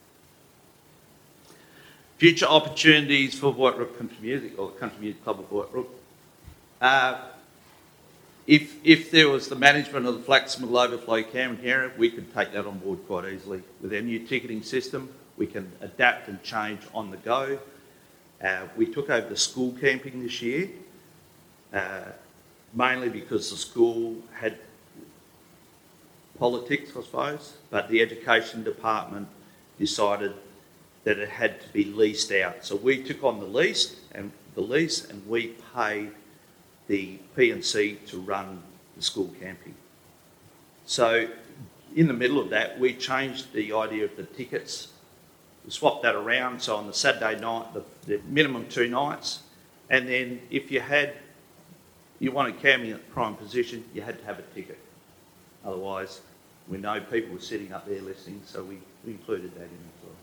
Future opportunities for Boardwalk Country Music, or the Country Music Club of Boardwalk. Uh, If, if there was the management of the Flaxmore Overflow Cameron area, we could take that on board quite easily. With our new ticketing system, we can adapt and change on the go. Uh, we took over the school camping this year, uh, mainly because the school had politics, I suppose, but the education department decided that it had to be leased out. So we took on the lease, and the lease, and we paid the P and C to run the school camping. So in the middle of that, we changed the idea of the tickets. We swapped that around, so on the Saturday night, the, the minimum two nights, and then if you had, you wanted camping at prime position, you had to have a ticket. Otherwise, we know people were sitting up there listening, so we, we included that in as well.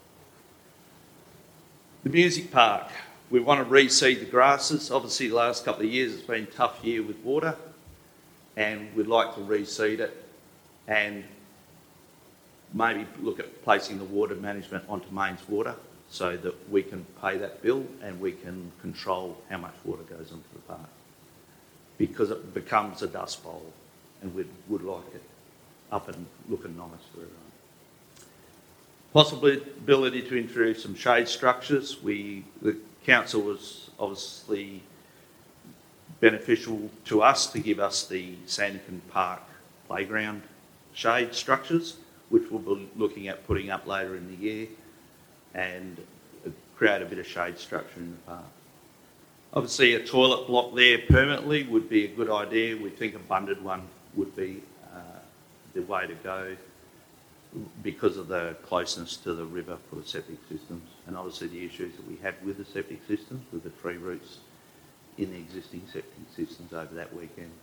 The music park. We want to reseed the grasses. Obviously, the last couple of years it's been a tough year with water, and we'd like to reseed it and maybe look at placing the water management onto Mains Water so that we can pay that bill and we can control how much water goes into the park. because it becomes a dust bowl, and we would like it up and looking nice for everyone. Possibility to introduce some shade structures. We, the council was obviously beneficial to us to give us the Sandican Park playground shade structures, which we'll be looking at putting up later in the year, and create a bit of shade structure in the park. Obviously, a toilet block there permanently would be a good idea. We think a bunded one would be uh, the way to go because of the closeness to the river for the septic systems, and obviously the issues that we had with the septic systems, with the tree roots in the existing septic systems over that weekend.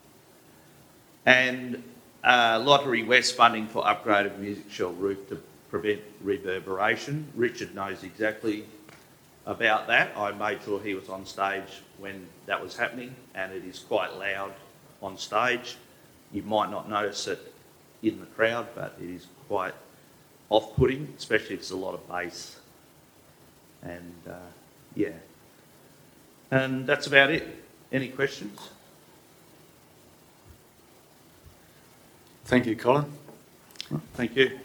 And uh, Lottery West funding for upgrade of music shell roof to prevent reverberation. Richard knows exactly about that. I made sure he was on stage when that was happening, and it is quite loud on stage. You might not notice it in the crowd, but it is quite off-putting, especially if it's a lot of bass. And uh, yeah. And that's about it. Any questions? Thank you, Colin. Thank you.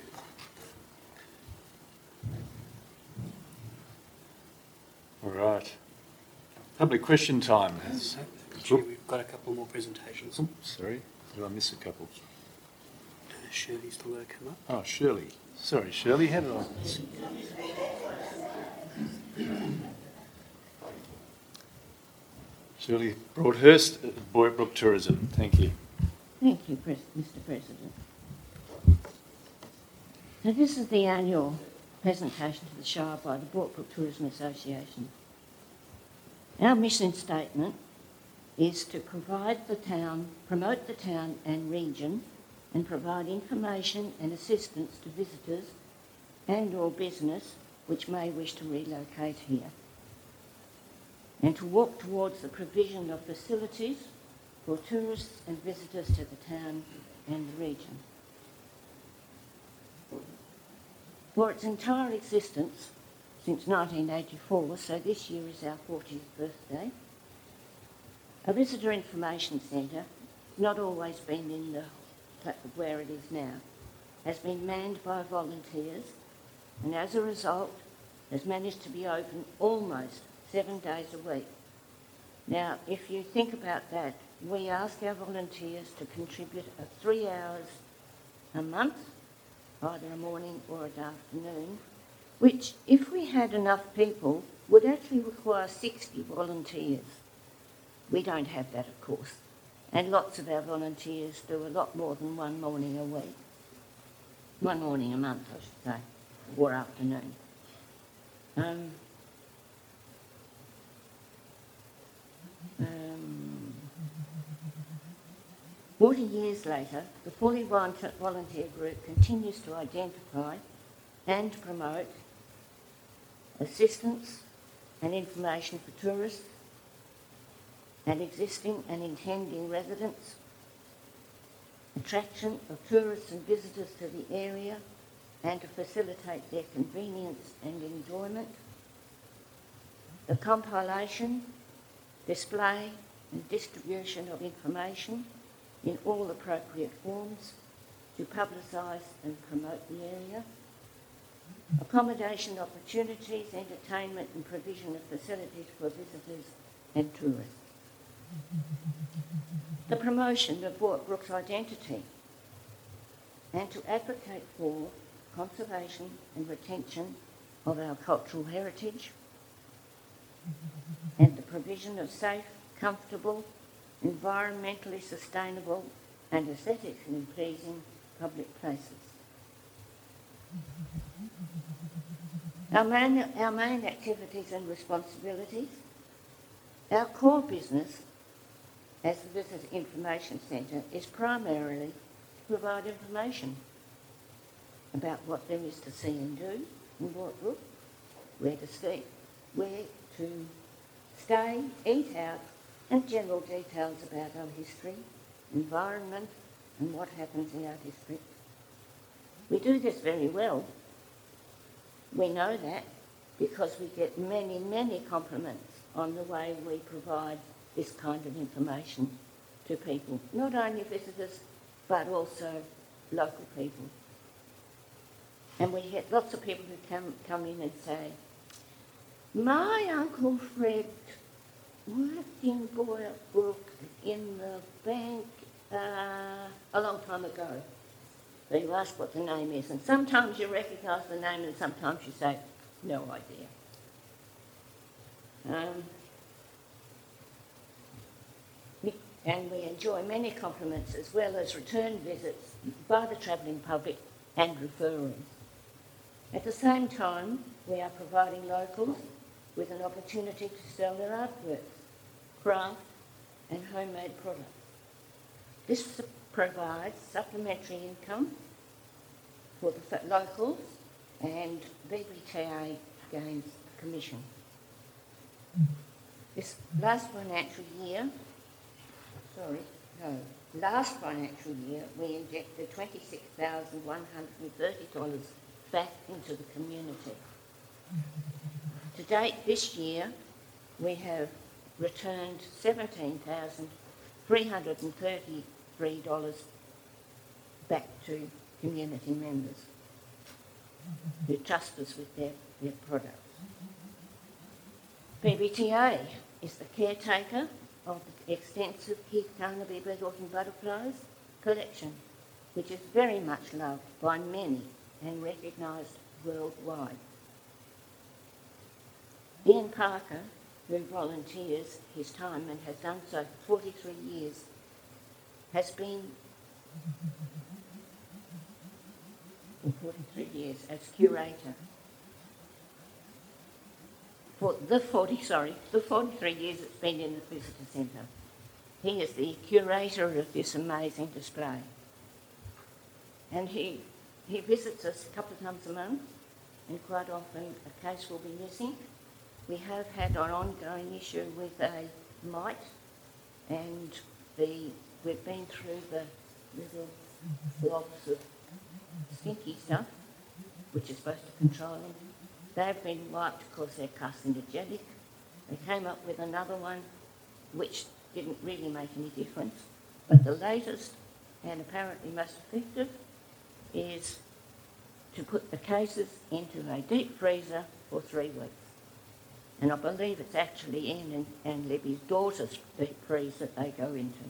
All right. Public question time. Actually, we've got a couple more presentations. Oops, sorry, did I miss a couple? Uh, Shirley's still going to come up. Oh, Shirley. Sorry, Shirley, how did I... Shirley Broadhurst, at Boybrook Tourism. Thank you. Thank you, Pres- Mister President. So this is the annual presentation to the Shire by the Boybrook Tourism Association. Our mission statement is to provide the town, promote the town and region, and provide information and assistance to visitors and or business which may wish to relocate here, and to walk towards the provision of facilities for tourists and visitors to the town and the region. For its entire existence, since nineteen eighty-four, so this year is our fortieth birthday, a visitor information centre, not always been in the where it is now, has been manned by volunteers, and as a result has managed to be open almost seven days a week. Now, if you think about that, we ask our volunteers to contribute a three hours a month, either a morning or an afternoon, which, if we had enough people, would actually require sixty volunteers. We don't have that, of course, and lots of our volunteers do a lot more than one morning a week. One morning a month, I should say, or afternoon. Um, um, Forty years later, the fully volunteer group continues to identify and promote assistance and information for tourists and existing and intending residents, attraction of tourists and visitors to the area, and to facilitate their convenience and enjoyment, the compilation, display and distribution of information in all appropriate forms to publicise and promote the area, accommodation opportunities, entertainment and provision of facilities for visitors and tourists. The promotion of Boybrook's identity and to advocate for conservation and retention of our cultural heritage and the provision of safe, comfortable, environmentally sustainable and aesthetically pleasing public places. Our main, our main activities and responsibilities. Our core business as the Visitor Information Centre is primarily to provide information about what there is to see and do in Boybrook, where to stay, where to stay, eat out, and general details about our history, environment, and what happens in our district. We do this very well. We know that because we get many, many compliments on the way we provide this kind of information to people, not only visitors, but also local people. And we had lots of people who come, come in and say, my Uncle Fred worked in Boyabrook in the bank uh, a long time ago. So you ask what the name is, and sometimes you recognise the name and sometimes you say, no idea. Um, we, and we enjoy many compliments as well as return visits by the travelling public and referrals. At the same time, we are providing locals with an opportunity to sell their artworks, craft and homemade products. This provides supplementary income for the locals, and B B T A gains a commission. This last financial year, sorry, no, last financial year, we injected twenty-six thousand one hundred thirty dollars back into the community. To date this year, we have returned seventeen thousand three hundred thirty-three dollars back to community members who trust us with their, their products. B B T A is the caretaker of the extensive Keith Carnaby Beetles and Butterflies collection, which is very much loved by many and recognised worldwide. Ian Parker, who volunteers his time and has done so for forty-three years, has been for forty-three years as curator. For the forty, sorry, the forty-three years it's been in the visitor centre. He is the curator of this amazing display. And he, he visits us a couple of times a month, and quite often a case will be missing. We have had an ongoing issue with a mite, and the, we've been through the little blobs of stinky stuff, which is supposed to control them. They've been wiped because they're carcinogenic. They came up with another one which didn't really make any difference. But the latest, and apparently most effective, is to put the cases into a deep freezer for three weeks. And I believe it's actually Ian and, and Libby's daughter's deep freeze that they go into.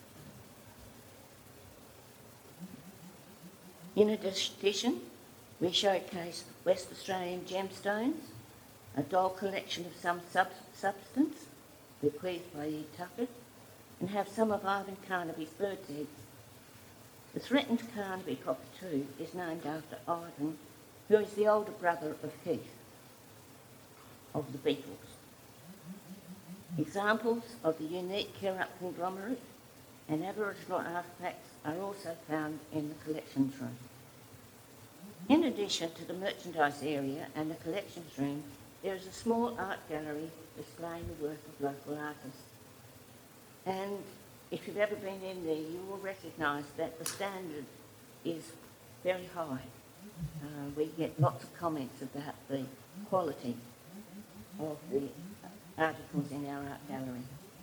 In addition, we showcase West Australian gemstones, a doll collection of some sub substance bequeathed by E. Tuckett, and have some of Ivan Carnaby's bird's eggs. The threatened Carnaby cockatoo is named after Ivan, who is the older brother of Keith, of the Beatles. Examples of the unique Kirrup conglomerate and Aboriginal artefacts are also found in the collections room. In addition to the merchandise area and the collections room, there is a small art gallery displaying the work of local artists. And if you've ever been in there, you will recognise that the standard is very high. Uh, we get lots of comments about the quality of the articles in our art gallery.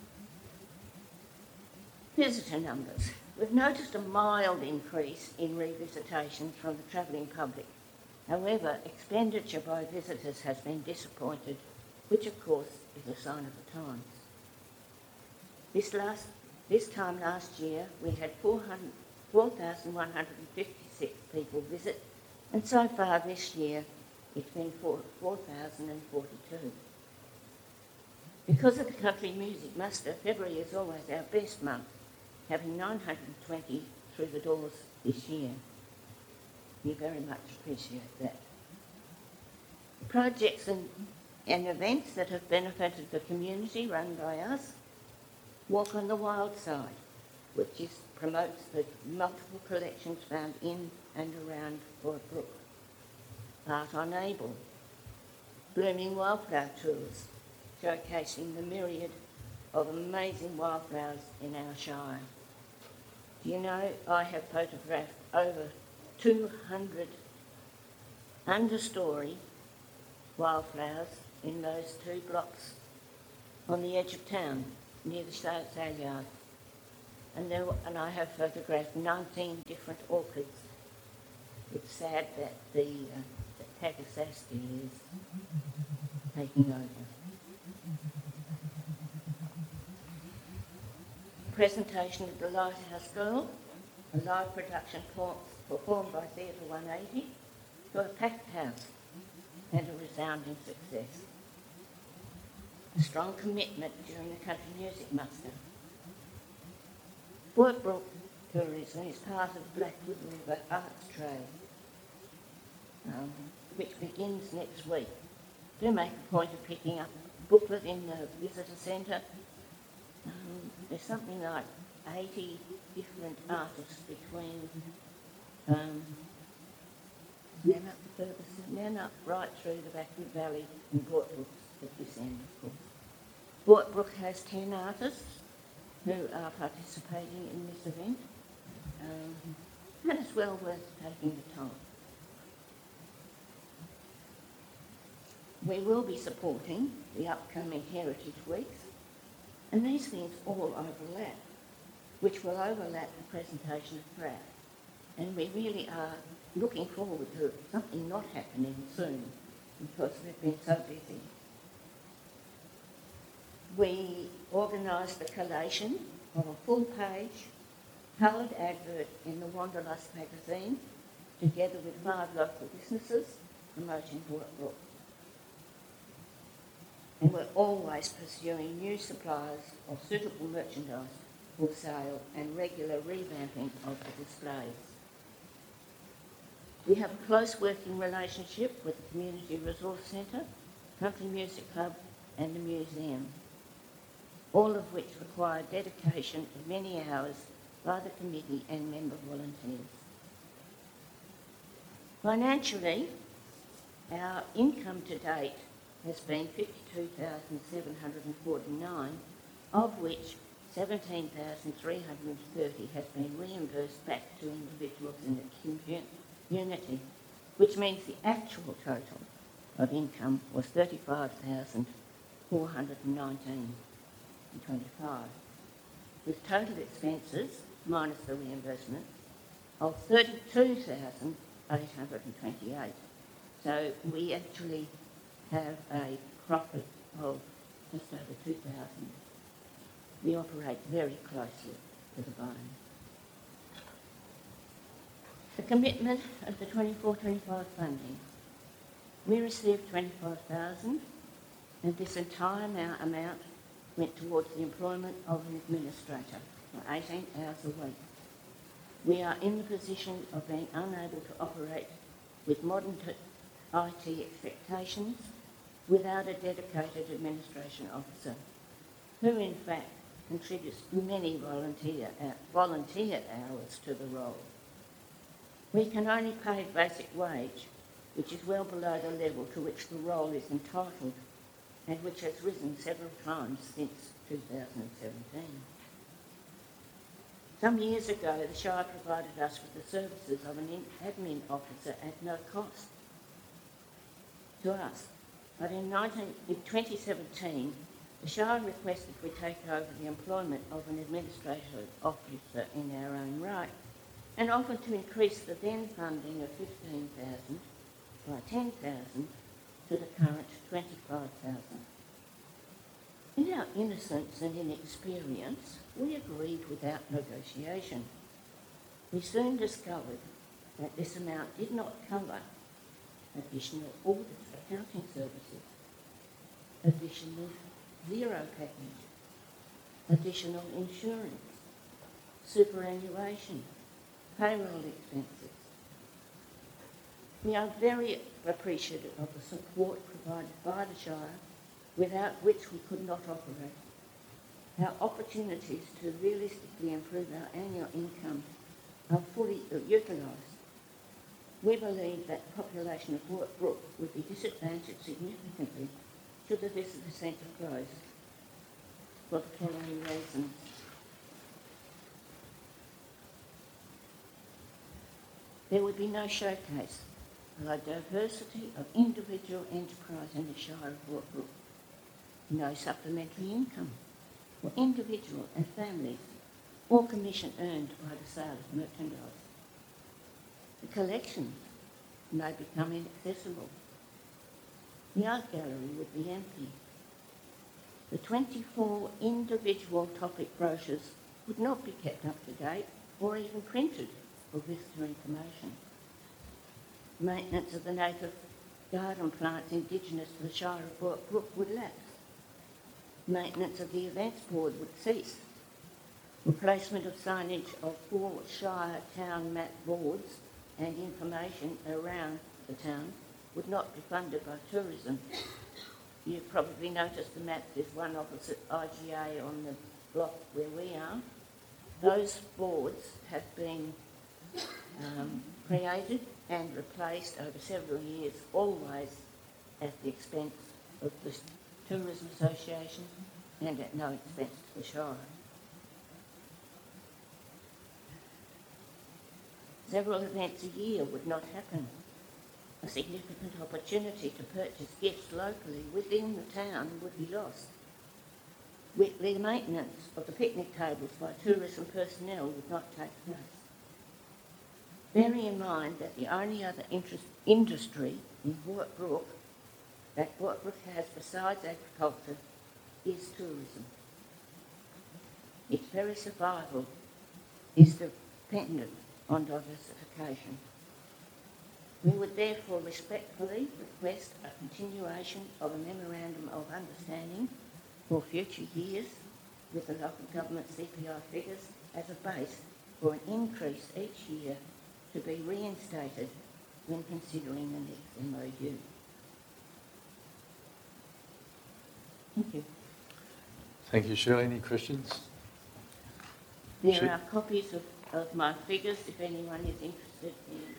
Visitor numbers. We've noticed a mild increase in revisitations from the travelling public. However, expenditure by visitors has been disappointed, which of course is a sign of the times. This, last, this time last year, we had four thousand one hundred fifty-six people visit, and so far this year, it's been four thousand forty-two. Because of the country music muster, February is always our best month, having nine hundred twenty through the doors this year. We very much appreciate that. Projects and, and events that have benefited the community run by us: Walk on the Wild Side, which is, promotes the multiple collections found in and around Boyabrook. Art on Able, Blooming Wildflower Tours, showcasing the myriad of amazing wildflowers in our shire. Do you know, I have photographed over two hundred understory wildflowers in those two blocks on the edge of town, near the sale yard. and, there, were- and I have photographed nineteen different orchids. It's sad that the, uh, that Takasaki is taking over. Presentation of the Lighthouse Girl, a live production por- performed by Theatre one eighty, to a packed house and a resounding success. A strong commitment during the country music muster. Workbrook tourism is part of Blackwood River Arts Trail, um, which begins next week. Do make a point of picking up a booklet in the visitor centre. Um, there's something like eighty different artists between um, Nannup, Ferguson, Nannup, right through the Blackwood Valley and Bourtbrook at this end, of course. Bourtbrook has ten artists who are participating in this event, um, and it's well worth taking the time. We will be supporting the upcoming Heritage Weeks, and these things all overlap, which will overlap the presentation of Pratt. And we really are looking forward to something not happening soon, because we've been so busy. We organised the collation of a full-page coloured advert in the Wanderlust magazine, together with five local businesses promoting Bourtbrook. And we're always pursuing new supplies of suitable merchandise for sale and regular revamping of the displays. We have a close working relationship with the Community Resource Centre, Country Music Club and the museum, all of which require dedication of many hours by the committee and member volunteers. Financially, our income to date has been fifty-two thousand seven hundred forty-nine, of which seventeen thousand three hundred thirty has been reimbursed back to individuals in the community, which means the actual total of income was thirty-five thousand four hundred nineteen twenty-five, with total expenses, minus the reimbursement, of thirty-two thousand eight hundred twenty-eight. So we actually have a profit of just over two thousand. We operate very closely to the bone. The commitment of the twenty-four twenty-five funding. We received twenty-five thousand, and this entire amount went towards the employment of an administrator for eighteen hours a week. We are in the position of being unable to operate with modern I T expectations without a dedicated administration officer, who in fact contributes many volunteer, uh, volunteer hours to the role. We can only pay basic wage, which is well below the level to which the role is entitled, and which has risen several times since two thousand seventeen. Some years ago, the Shire provided us with the services of an admin officer at no cost to us. But in, nineteen, in twenty seventeen, the Shire requested we take over the employment of an administrative officer in our own right, and offered to increase the then funding of fifteen thousand by ten thousand to the current twenty-five thousand. In our innocence and inexperience, we agreed without negotiation. We soon discovered that this amount did not cover additional audit accounting services, additional zero package, additional insurance, superannuation, payroll expenses. We are very appreciative of the support provided by the Shire, without which we could not operate. Our opportunities to realistically improve our annual income are fully utilised. We believe that the population of Bourtbrook would be disadvantaged significantly should the visitor centre close, for the following reasons. There would be no showcase of a diversity of individual enterprise in the Shire of Bourtbrook. No supplementary income for individual and families or commission earned by the sale of merchandise. The collection may become inaccessible. The art gallery would be empty. The twenty-four individual topic brochures would not be kept up to date or even printed for visitor information. Maintenance of the native garden plants indigenous to the Shire of Boort Brook would lapse. Maintenance of the events board would cease. Replacement of signage of four Shire town map boards and information around the town would not be funded by tourism. You've probably noticed the map, there's one opposite I G A on the block where we are. Those boards have been um, created and replaced over several years, always at the expense of the Tourism Association and at no expense to the Shire. Several events a year would not happen. A significant opportunity to purchase gifts locally within the town would be lost. Weekly maintenance of the picnic tables by tourism personnel would not take place. Bearing in mind that the only other interest, industry in Boort Brook that Boort Brook has besides agriculture is tourism. Its very survival is dependent on diversification. We would therefore respectfully request a continuation of a memorandum of understanding for future years with the local government C P I figures as a base for an increase each year to be reinstated when considering the next M O U. Thank you. Thank you, Shirley. Any questions? There Should- are copies of, of my figures if anyone is interested in.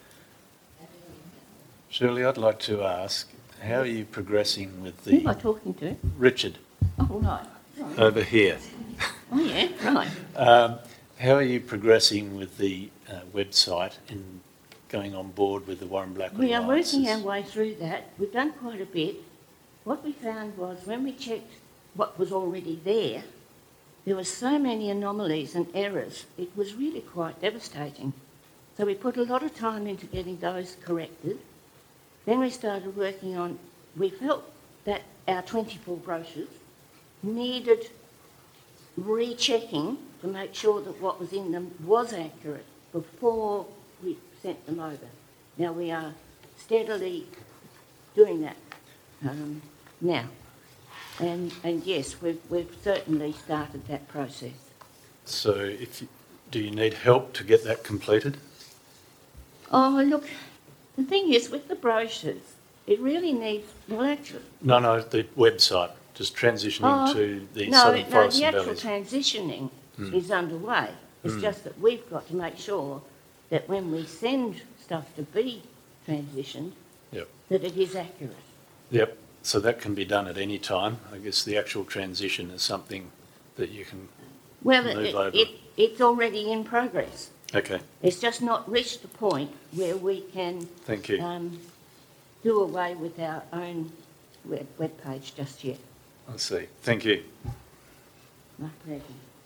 Shirley, I'd like to ask, how are you progressing with Who am I the talking to? Richard Oh, right. right. over here? Oh, yeah, right. Um, how are you progressing with the uh, website and going on board with the Warren Blackwood We are working our Alliances? way through that. We've done quite a bit. What we found was when we checked what was already there, there were so many anomalies and errors, it was really quite devastating. So we put a lot of time into getting those corrected. Then we started working on, we felt that our twenty-four brochures needed rechecking to make sure that what was in them was accurate before we sent them over. Now we are steadily doing that um, now. And, and yes, we've, we've certainly started that process. So if you, do you need help to get that completed? Oh, look, the thing is, with the brochures, it really needs, well, actually... No, no, the website, just transitioning Oh, to the no, Southern no, Forest the and actual Valleys. transitioning Mm. is underway. It's Mm. just that we've got to make sure that when we send stuff to be transitioned, Yep. that it is accurate. Yep, so that can be done at any time. I guess the actual transition is something that you can... Well, Move it, over. it, it's already in progress. Okay, It's just not reached the point where we can thank you. um, do away with our own web, web page just yet. I see. Thank you. My pleasure.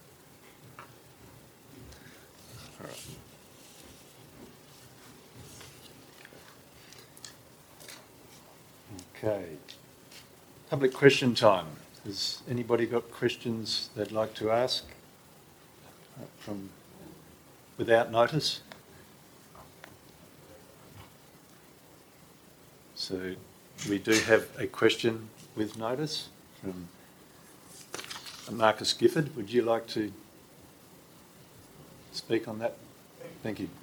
Okay. Public question time. Has anybody got questions they'd like to ask uh, from without notice? So we do have a question with notice from Marcus Gifford. Would you like to speak on that? Thank you.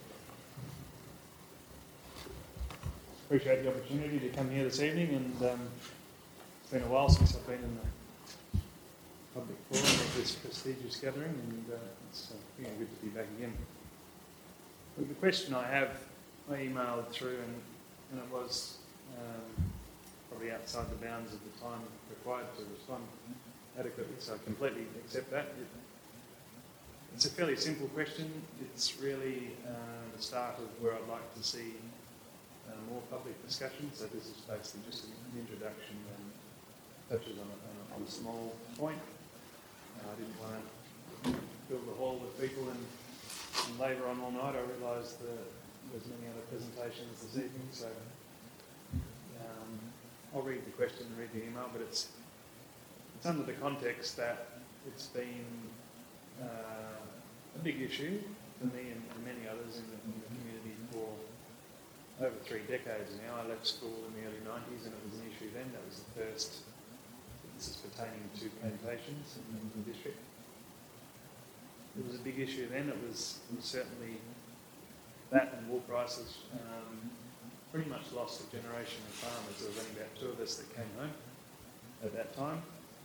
Appreciate the opportunity to come here this evening, and um, it's been a while since I've been in the public forum of this prestigious gathering, and uh, it's uh, yeah, good to be back again. But the question I have, I emailed through, and, and it was um, probably outside the bounds of the time required to respond adequately, so I completely accept that. It, it's a fairly simple question. It's really uh, the start of where I'd like to see Uh, more public discussion, so this is basically just an introduction and touches on a, on a, on a small point. Uh, I didn't want to filled the hall with people and, and labour on all night. I realised that there's many other presentations this evening, so um, I'll read the question and read the email, but it's, it's under the context that it's been uh, a big issue for me and, and many others in the, in the community for over three decades now. I left school in the early nineties and it was an issue then. That was the first, this is pertaining to plantations in, in the district. It was a big issue then. It was, it was certainly that and wool prices um, pretty much lost a generation of farmers. There were only about two of us that came home at that time.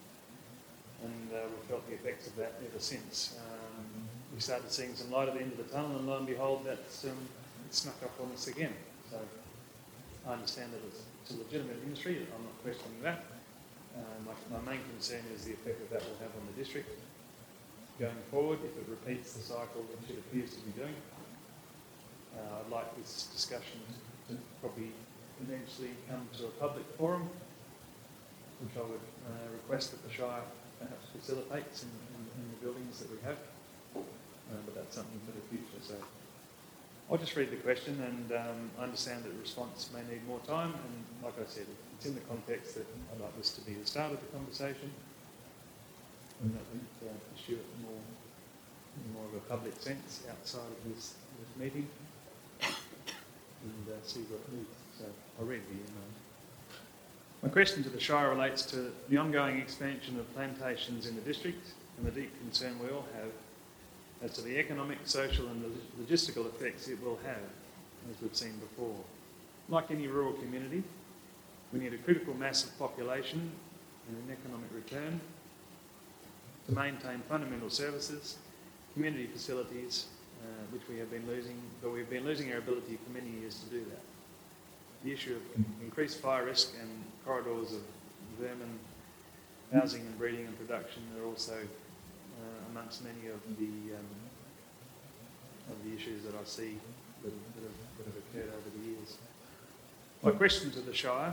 And uh, we've felt the effects of that ever since. Um, we started seeing some light at the end of the tunnel, and lo and behold, that's um, it snuck up on us again. So I understand that it's, it's a legitimate industry. I'm not questioning that. Uh, my, my main concern is the effect that that will have on the district going forward if it repeats the cycle which it appears to be doing. Uh, I'd like this discussion to probably eventually come to a public forum, which I would uh, request that the Shire perhaps facilitates in, in, in the buildings that we have, uh, but that's something for the future. So I'll just read the question, and um, I understand that the response may need more time, and like I said, it's in the context that I'd like this to be the start of the conversation, and that we uh, pursue it more, in more of a public sense outside of this, this meeting, and uh, see what it needs. So I'll read the email. My question to the Shire relates to the ongoing expansion of plantations in the district and the deep concern we all have as to the economic, social and logistical effects it will have, as we've seen before. Like any rural community, we need a critical mass of population and an economic return to maintain fundamental services, community facilities, uh, which we have been losing, but we've been losing our ability for many years to do that. The issue of increased fire risk and corridors of vermin, housing and breeding and production are also uh, amongst many of the um, of the issues that I see that have, that have, that have occurred over the years. My question to the Shire,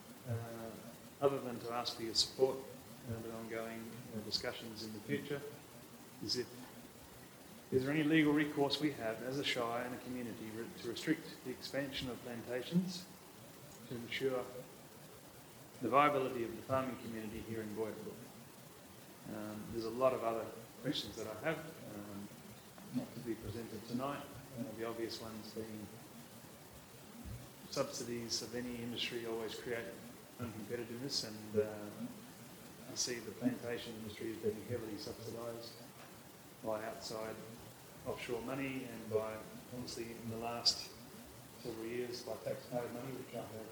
uh, other than to ask for your support and uh, ongoing uh, discussions in the future, is if is there any legal recourse we have as a Shire and a community re to restrict the expansion of plantations to ensure the viability of the farming community here in Boyabrook? Um, there's a lot of other questions that I have, um, not to be presented tonight. Uh, the obvious ones being subsidies of any industry always create uncompetitiveness, and uh, I see the plantation industry as being heavily subsidised by outside offshore money and by, honestly, in the last several years, by taxpayer money, which I have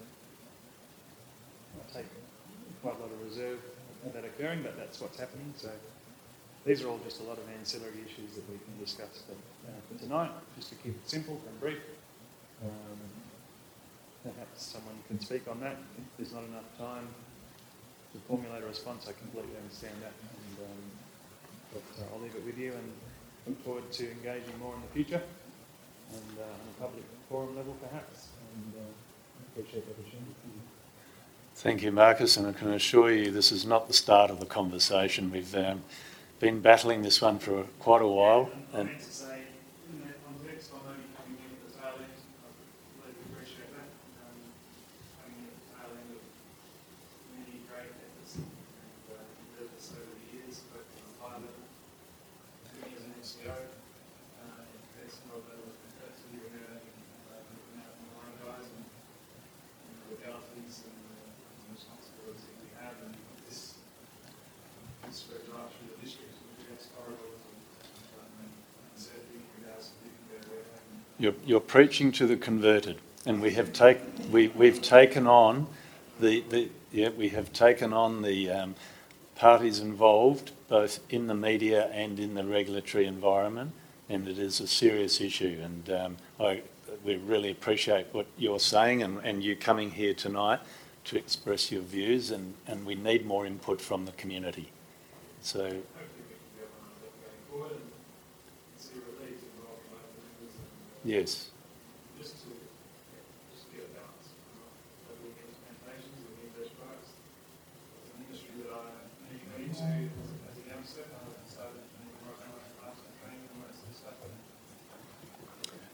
I take quite a lot of reserve at that occurring, but that's what's happening. So these are all just a lot of ancillary issues that we can discuss. But uh, for tonight, just to keep it simple and brief, um, perhaps someone can speak on that. If there's not enough time to formulate a response, I completely understand that. And, um, but uh, I'll leave it with you and look forward to engaging more in the future and uh, on a public forum level perhaps. And uh, appreciate the opportunity. Thank you, Marcus, and I can assure you this is not the start of the conversation. We've um, been battling this one for quite a while. Yeah, and I meant to say, in that context, I'm only coming in at the tail end. I completely appreciate that. Um, coming in at the tail end of many great efforts and uh, endeavours over the years, both on a high level, doing as an S E O, uh, personal level, that's when you're learning, uh, looking out for the line guys and, and the legalities and responsibilities that we have, and this this spreads right through the district with regards to corridors and, um, and certainly with regards to their work. You're, you're preaching to the converted, and we have take we we've taken on the the yeah we have taken on the um, parties involved both in the media and in the regulatory environment, and it is a serious issue. And um, I we really appreciate what you're saying and, and you coming here tonight to express your views, and, and we need more input from the community. So, Hopefully we can go on going forward and see what leads involved in local members and yes. just to yeah, just get a balance. We're not looking at plantations, we're looking at best products. It's an industry that I got into as a youngster. I started in the right now last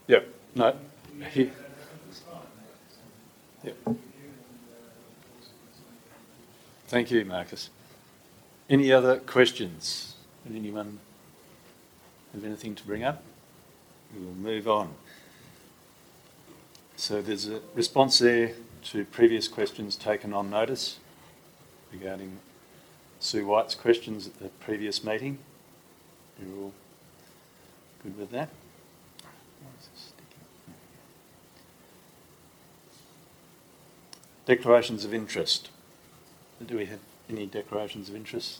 Yep, no, he, yep. Thank you, Marcus. Any other questions? Did anyone have anything to bring up? We will move on. So there's a response there to previous questions taken on notice regarding Sue White's questions at the previous meeting. You're all good with that? Declarations of interest. Do we have any declarations of interest?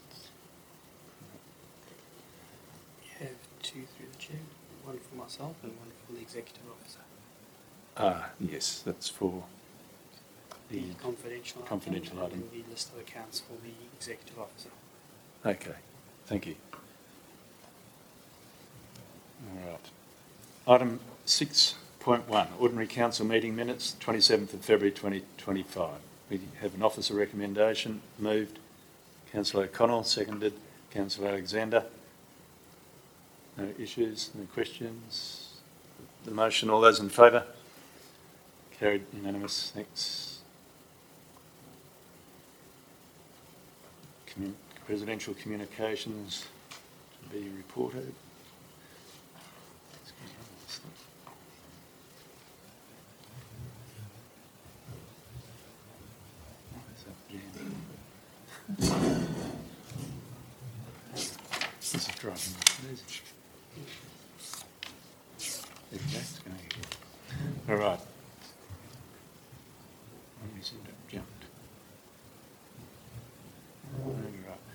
You have two through the chair, one for myself and one for the executive officer. Ah, yes, that's for the The confidential item. confidential item. And the list of accounts for the executive officer. Okay, thank you. All right. Item six point one, ordinary council meeting minutes, twenty-seventh of February twenty twenty-five. We have an officer recommendation moved. Councillor O'Connell, seconded. Councillor Alexander. No issues, no questions. The motion, all those in favour? Carried, unanimous, thanks. Commun- Presidential communications to be reported. This is driving me crazy. There we go, it's going again. All right. Let me see that jumped. All right.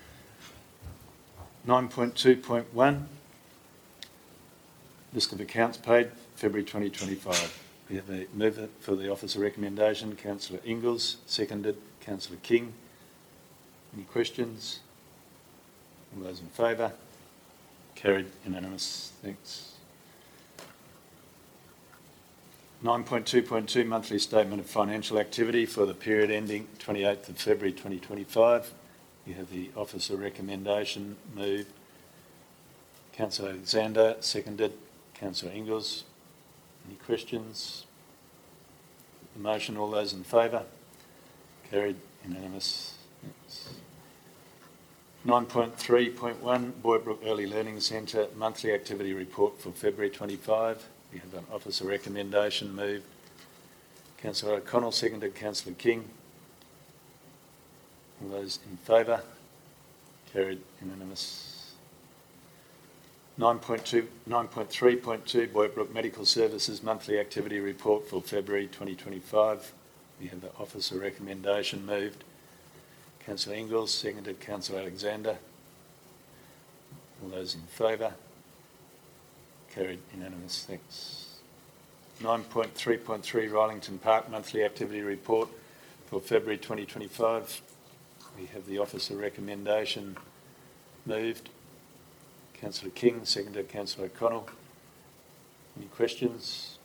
nine point two point one, list of accounts paid, February twenty twenty-five. We have a mover for the officer recommendation, Councillor Ingalls, seconded, Councillor King. Any questions? All those in favour? Carried, unanimous, thanks. nine point two point two, monthly statement of financial activity for the period ending twenty-eighth of February twenty twenty-five. You have the officer recommendation moved. Councillor Alexander, seconded. Councillor Ingalls. Any questions? The motion, all those in favour? Carried, unanimous. Thanks. nine point three point one, Boybrook Early Learning Centre monthly activity report for February twenty-five. We have an officer recommendation moved. Councillor O'Connell, seconded. Councillor King. All those in favour? Carried, unanimous. nine point two, nine point three point two, Boybrook Medical Services monthly activity report for February twenty twenty-five. We have the officer recommendation moved. Councillor Ingalls, seconded. Councillor Alexander. All those in favour? Carried, unanimous, thanks. nine point three point three, Rylington Park monthly activity report for February twenty twenty-five. We have the officer recommendation moved. Councillor King, seconded. Councillor O'Connell. Any questions?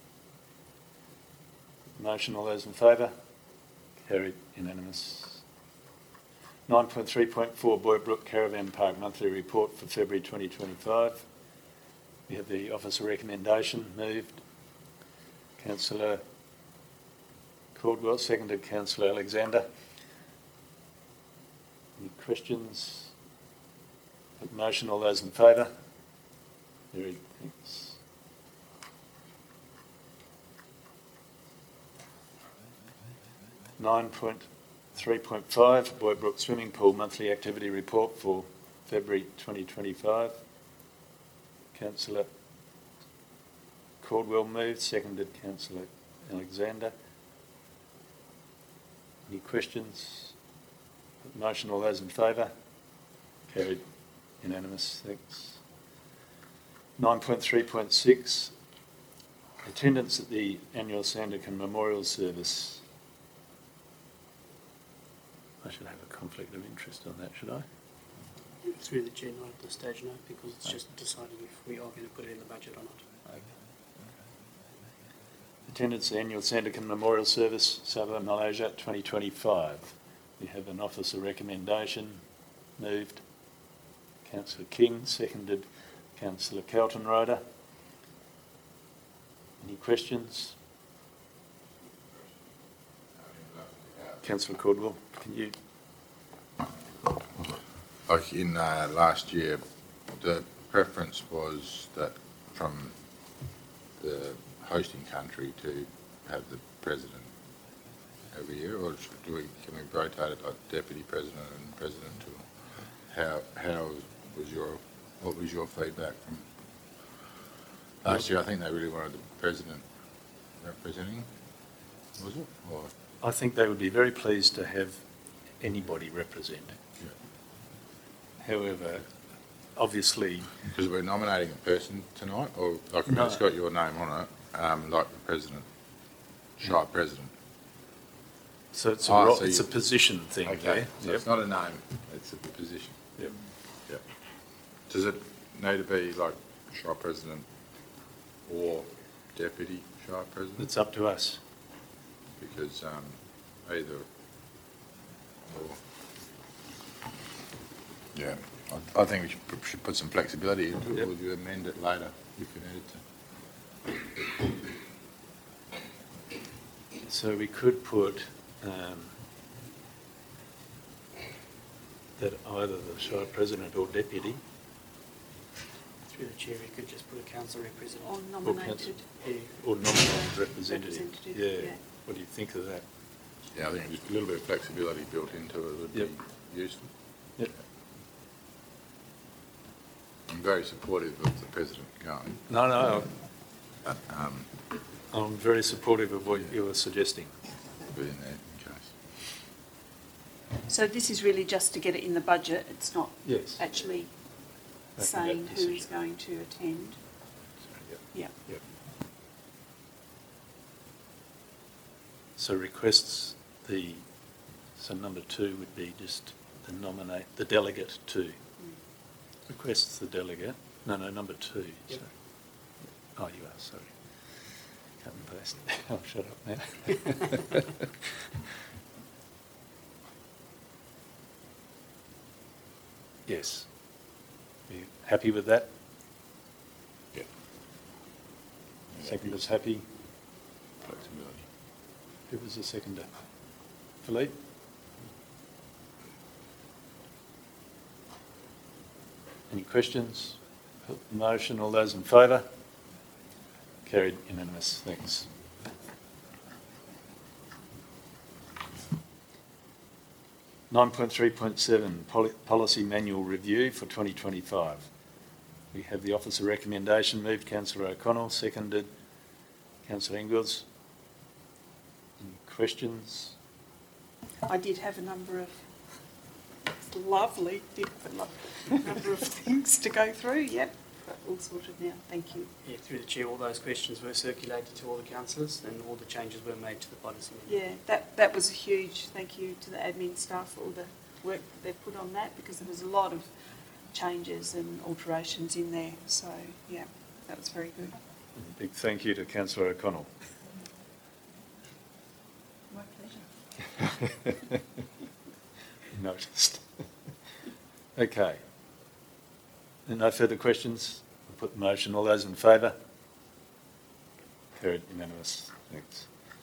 Motion, all those in favour? Carried, unanimous. nine point three point four, Boybrook Caravan Park monthly report for February twenty twenty-five. We have the officer recommendation moved. Councillor Caldwell, seconded. Councillor Alexander. Any questions? Motion, all those in favour? Very thanks. nine point three point five, Boybrook Swimming Pool monthly activity report for February twenty twenty-five. Councillor Caldwell moved, seconded. Councillor Alexander. Any questions? Motion, all those in favour? Carried, unanimous, thanks. nine point three point six, attendance at the annual Sandakan Memorial Service. I should have a conflict of interest on that, should I? Through the chair, not at this stage, no, because it's just deciding if we are going to put it in the budget or not. Okay. Attendance at the annual Sandakan Memorial Service, Sabah, Malaysia, twenty twenty-five. We have an officer recommendation moved. Councillor King, seconded. Councillor Kelton Roder. Any questions? Councillor Caldwell, can you? Like in uh, last year, the preference was that from the hosting country to have the president every year, or should do we, can we rotate it like deputy president and president? Or how how was your what was your feedback from last year? I think they really wanted the president representing. Was it? Or I think they would be very pleased to have anybody represent. yeah. However, obviously, Because we're nominating a person tonight, or like I mean, No. it's got your name on it, um, like the president, Shire president. so it's a, Oh, ro- so it's a you- position thing Okay, there. so Yep. it's not a name, it's a position. Yep. Yep. Does it need to be like Shire president or deputy Shire president? It's up to us. Because um, either or. Yeah, I, I think we should, put- should put some flexibility into it, Yep. or you amend it later if you needed to. So we could put um, that either the Shire President or Deputy Through the chair, we could just put a council representative. Or or, nominated. council, Yeah. or nominated representative. Representative, Yeah. yeah. What do you think of that? Yeah, I think just a little bit of flexibility built into it would Yep. be useful. Yep. I'm very supportive of the president going, No, no, but um, I'm very supportive of what you were suggesting. put in there in case. So this is really just to get it in the budget, it's not Yes. actually that saying who decision. is going to attend? Yep. Yeah. Yep. So requests the, so number two would be just the nominate, the delegate to. Requests the delegate, no, no, number two. Yep. sorry. Oh, you are, sorry. Cut and paste. I'll shut up now. Yes. Are you happy with that? Yeah. Second is happy. Flexibility. Who was the seconder? Philippe? Any questions? Put the motion, all those in favour? Carried unanimous, thanks. nine point three point seven, Policy Manual Review for twenty twenty-five. We have the officer recommendation, moved Councillor O'Connell, seconded Councillor Ingles. Any questions? I did have a number of lovely, did have a lo- number of things to go through, yep, but all sorted now, thank you. Yeah, through the chair, all those questions were circulated to all the councillors and all the changes were made to the policy. Yeah, that, that was a huge thank you to the admin staff for all the work that they've put on that, because there was a lot of changes and alterations in there, so yeah, that was very good. A big thank you to Councillor O'Connell. My pleasure. Noticed. Okay. No further questions? I'll put the motion. All those in favour? Carried unanimous. Thanks.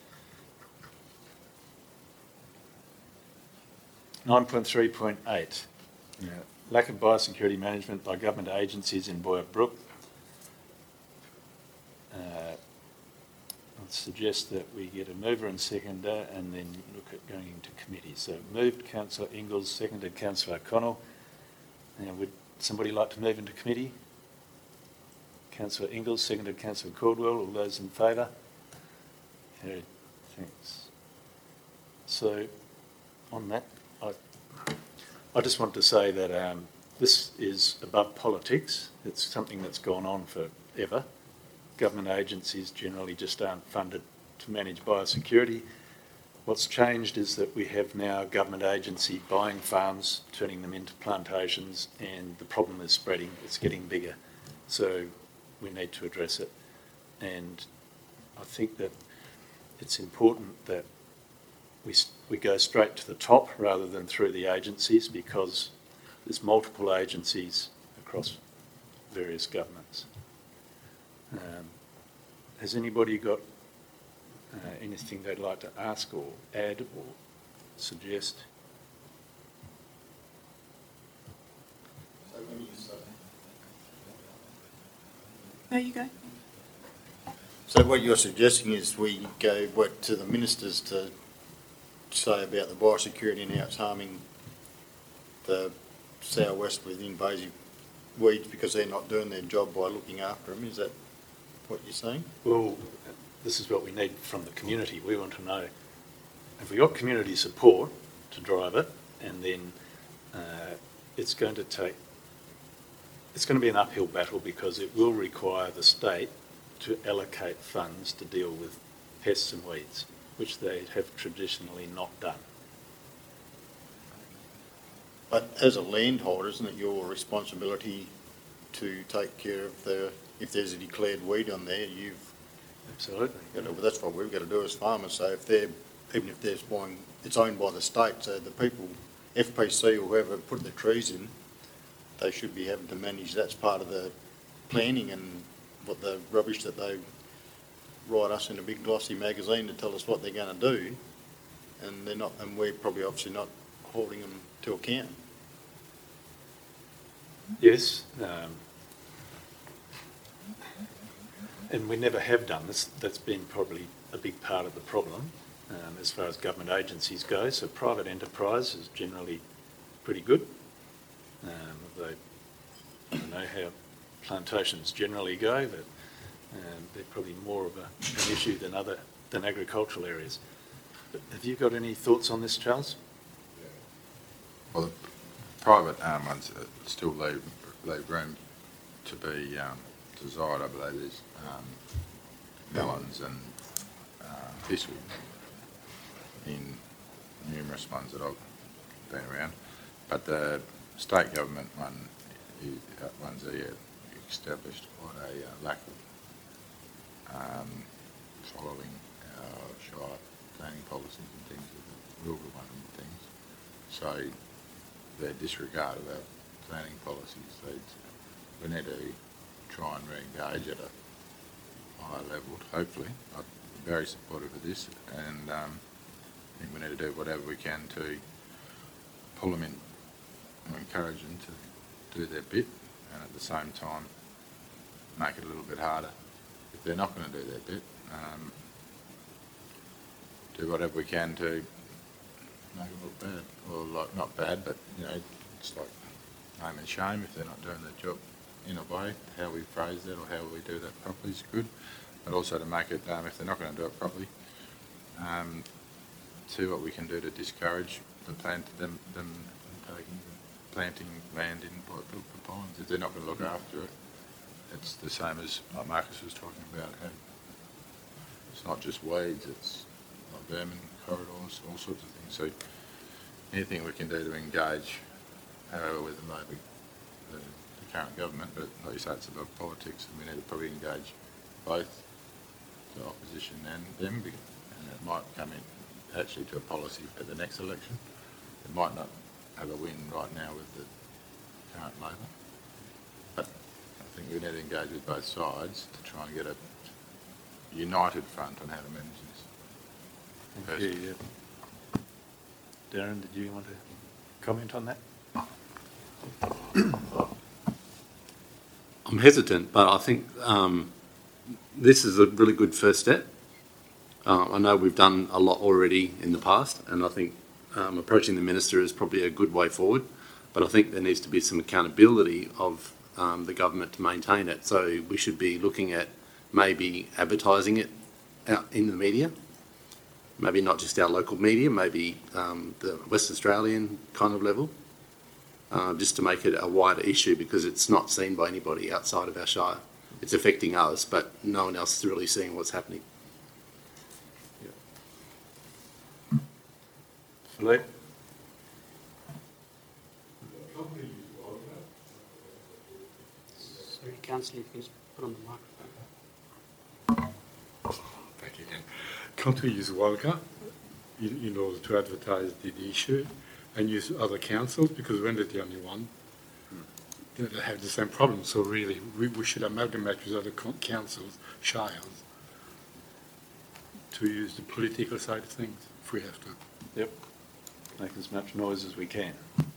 nine point three point eight. Lack of biosecurity management by government agencies in Boyer Brook. Uh, I'll suggest that we get a mover and seconder and then look at going into committee. So moved Councillor Ingles, seconded Councillor O'Connell. Now, would somebody like to move into committee? Councillor Ingles, seconded Councillor Caldwell. All those in favour? Carried. Thanks. So, on that, I, I just want to say that um, this is above politics. It's something that's gone on forever. Government agencies generally just aren't funded to manage biosecurity. What's changed is that we have now a government agency buying farms, turning them into plantations, and the problem is spreading. It's getting bigger. So we need to address it. And I think that it's important that we, we go straight to the top rather than through the agencies, because there's multiple agencies across various governments. Um, Has anybody got uh, anything they'd like to ask or add or suggest? There you go. So what you're suggesting is we go what to the ministers to say about the biosecurity and how it's harming the southwest with invasive weeds because they're not doing their job by looking after them. Is that what you're saying? Well, this is what we need from the community. We want to know, have we got community support to drive it? And then uh, it's going to take, it's going to be an uphill battle because it will require the state to allocate funds to deal with pests and weeds, which they have traditionally not done. But as a landholder, isn't it your responsibility to take care of the, if there's a declared weed on there, you've Absolutely. got to, well, that's what we've got to do as farmers. So if they're, even if there's one, it's owned by the state, so the people, F P C or whoever put the trees in, they should be having to manage, that's part of the planning and what the rubbish that they write us in a big glossy magazine to tell us what they're going to do, and they're not, and we're probably obviously not holding them to account. Yes, um, and we never have done this. That's been probably a big part of the problem um, as far as government agencies go. So private enterprise is generally pretty good. Um, they, I don't know how plantations generally go, but um, they're probably more of a, an issue than other than agricultural areas. But have you got any thoughts on this, Charles? Well, the private um, ones uh, still leave, leave room to be um, desired. I believe there's um, melons and uh, thistle in numerous ones that I've been around. But the state government one, is, uh, ones are yeah, established quite a uh, lack of um, following our shire planning policies and things, the rural one and things. So their disregard of our planning policies, so we need to try and re-engage at a higher level, hopefully. I'm very supportive of this, and um, I think we need to do whatever we can to pull them in and encourage them to do their bit, and at the same time make it a little bit harder if they're not going to do their bit. Um, do whatever we can to make it look bad, or like not bad, but you know, it's like name and shame if they're not doing their job in a way. How we phrase that or how we do that properly is good, but also to make it, um, if they're not going to do it properly, um, see what we can do to discourage the plant them them taking planting land in by ponds if they're not going to look after it. It's the same as like Marcus was talking about. How it's not just weeds; it's like vermin corridors, all sorts of things. So anything we can do to engage, however, with the, maybe the, the current government, but like you say, it's about politics, and we need to probably engage both the opposition and them, and it might come in actually to a policy at the next election. It might not have a win right now with the current Labor, but I think we need to engage with both sides to try and get a united front on how to manage this. Thank you. Yeah. Darren, did you want to comment on that? I'm hesitant, but I think um, this is a really good first step. Uh, I know we've done a lot already in the past, and I think um, approaching the minister is probably a good way forward, but I think there needs to be some accountability of um, the government to maintain it. So we should be looking at maybe advertising it out in the media, maybe not just our local media, maybe um, the West Australian kind of level, uh, just to make it a wider issue, because it's not seen by anybody outside of our shire. It's affecting us, but no one else is really seeing what's happening. Philippe? Sorry, Councillor, if you can just put on the microphone. Thank you. Can't we use Walga in, in order to advertise the, the issue and use other councils, because we're not the only one that have the same problem. So really, we, we should amalgamate with other councils, shires, to use the political side of things if we have to. Yep. Make as much noise as we can.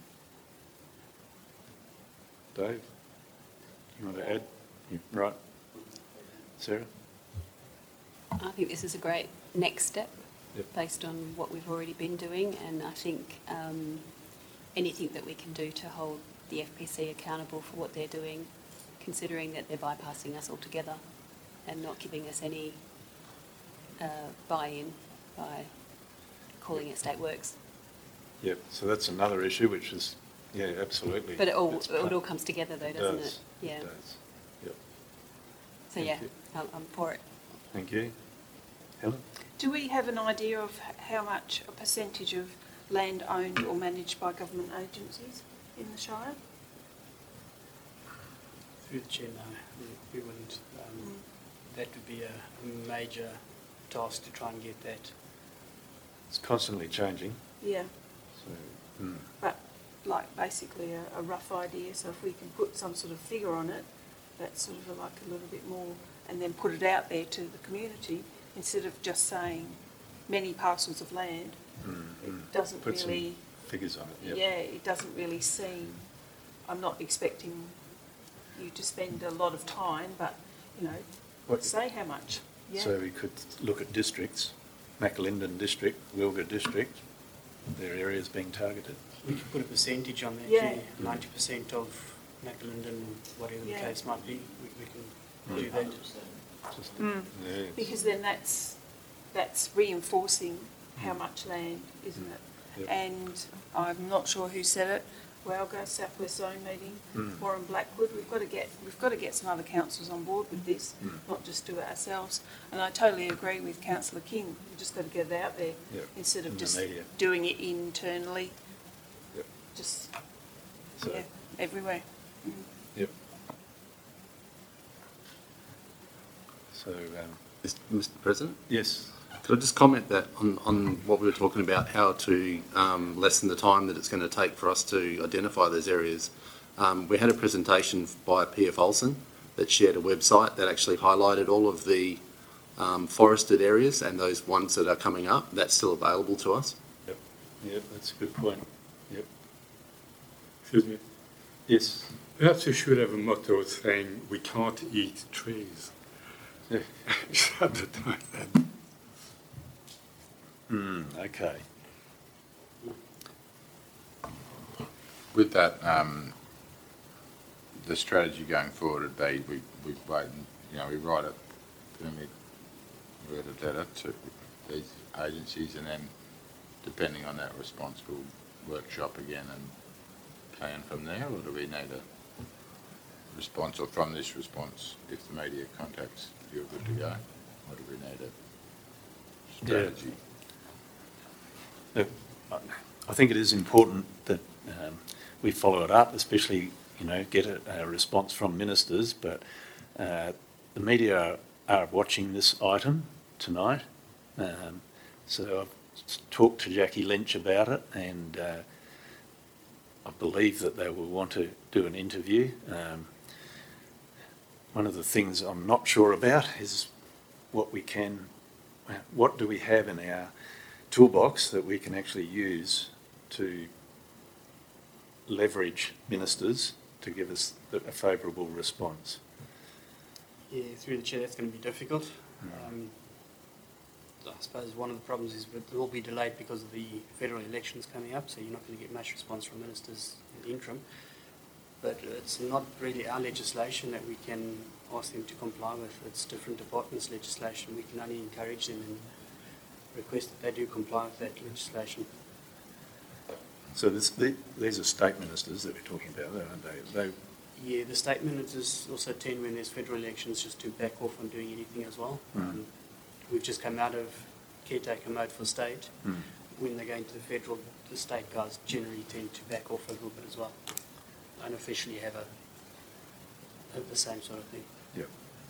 Dave, you want to add? You- Right. Sarah? I think this is a great next step Yep. based on what we've already been doing, and I think um, anything that we can do to hold the F P C accountable for what they're doing, considering that they're bypassing us altogether and not giving us any uh, buy-in by calling it State Works. Yep, so that's another issue, which is, yeah, absolutely. But it all, It's it part- all comes together though, doesn't it? does, Yeah. It does, yep. So Thank yeah, you. I'm, I'm for it. Thank you. Helen? Do we have an idea of h- how much a percentage of land owned or managed by government agencies in the Shire? Through the chair, no, we, we wouldn't. Um, That would be a, a major task to try and get that. It's constantly changing, Yeah, so, hmm. but like basically a, a rough idea, so if we can put some sort of figure on it, that's sort of like a little bit more, and then put it out there to the community, instead of just saying many parcels of land, Mm, it mm. doesn't Put some really, figures on it, yep. yeah, it doesn't really seem, I'm not expecting you to spend a lot of time, but, you know, What- say how much, yeah. So we could look at districts, Macalinden District, Wilga District, their areas being targeted. We could put a percentage on that, Yeah. yeah, ninety percent of Macalinden, or whatever the Yeah. case might be, we, we can Mm. do that. Just, Mm. yeah, it's- Because then that's, that's reinforcing how much land, isn't it? Yep. And I'm not sure who said it, Walga, South West Zone meeting, Mm. Warren Blackwood, we've got to get, we've got to get some other councils on board with this, Mm. not just do it ourselves. And I totally agree with Councillor King, we've just got to get it out there, Yep. instead In of the just media. doing it internally, Yep. just, So- yeah, everywhere. Mm. Yep. So, um, Mister President? yes, Could I just comment that on, on what we were talking about, how to um, lessen the time that it's going to take for us to identify those areas? Um, we had a presentation by P F Olsen that shared a website that actually highlighted all of the um, forested areas and those ones that are coming up. That's still available to us. yep, yep, that's a good point. Yep. Excuse me. Yes. Perhaps you should have a motto saying, "We can't eat trees." Yeah. At the time then. Hmm, okay. With that, um, the strategy going forward would be, we, we wait, and, you know, we write a permit, worded letter to these agencies, and then, depending on that response, we'll workshop again and plan from there, or do we need a response, or from this response, if the media contacts, you're good to go, or do we need a strategy? Look, I- I think it is important that um, we follow it up, especially, you know, get a, a response from ministers, but uh, the media are watching this item tonight. Um, so I've s- talked to Jackie Lynch about it, and uh, I believe that they will want to do an interview. Um, one of the things I'm not sure about is what we can, what do we have in our toolbox that we can actually use to leverage ministers to give us the- a favourable response. Yeah, through the chair, that's going to be difficult. Mm. Um, I suppose one of the problems is that it will be delayed because of the federal elections coming up, so you're not going to get much response from ministers in the interim. But it's not really our legislation that we can ask them to comply with. It's different departments' legislation. We can only encourage them and request that they do comply with that legislation. So this, the, these are state ministers that we're talking about, aren't they? They Yeah, the statement is also ten when there's federal elections just to back off on doing anything as well. Mm. Um, we've just come out of caretaker mode for state. Mm. When they go into the federal, the state guys generally tend to back off a little bit as well. Unofficially have a, a the same sort of thing. Yep.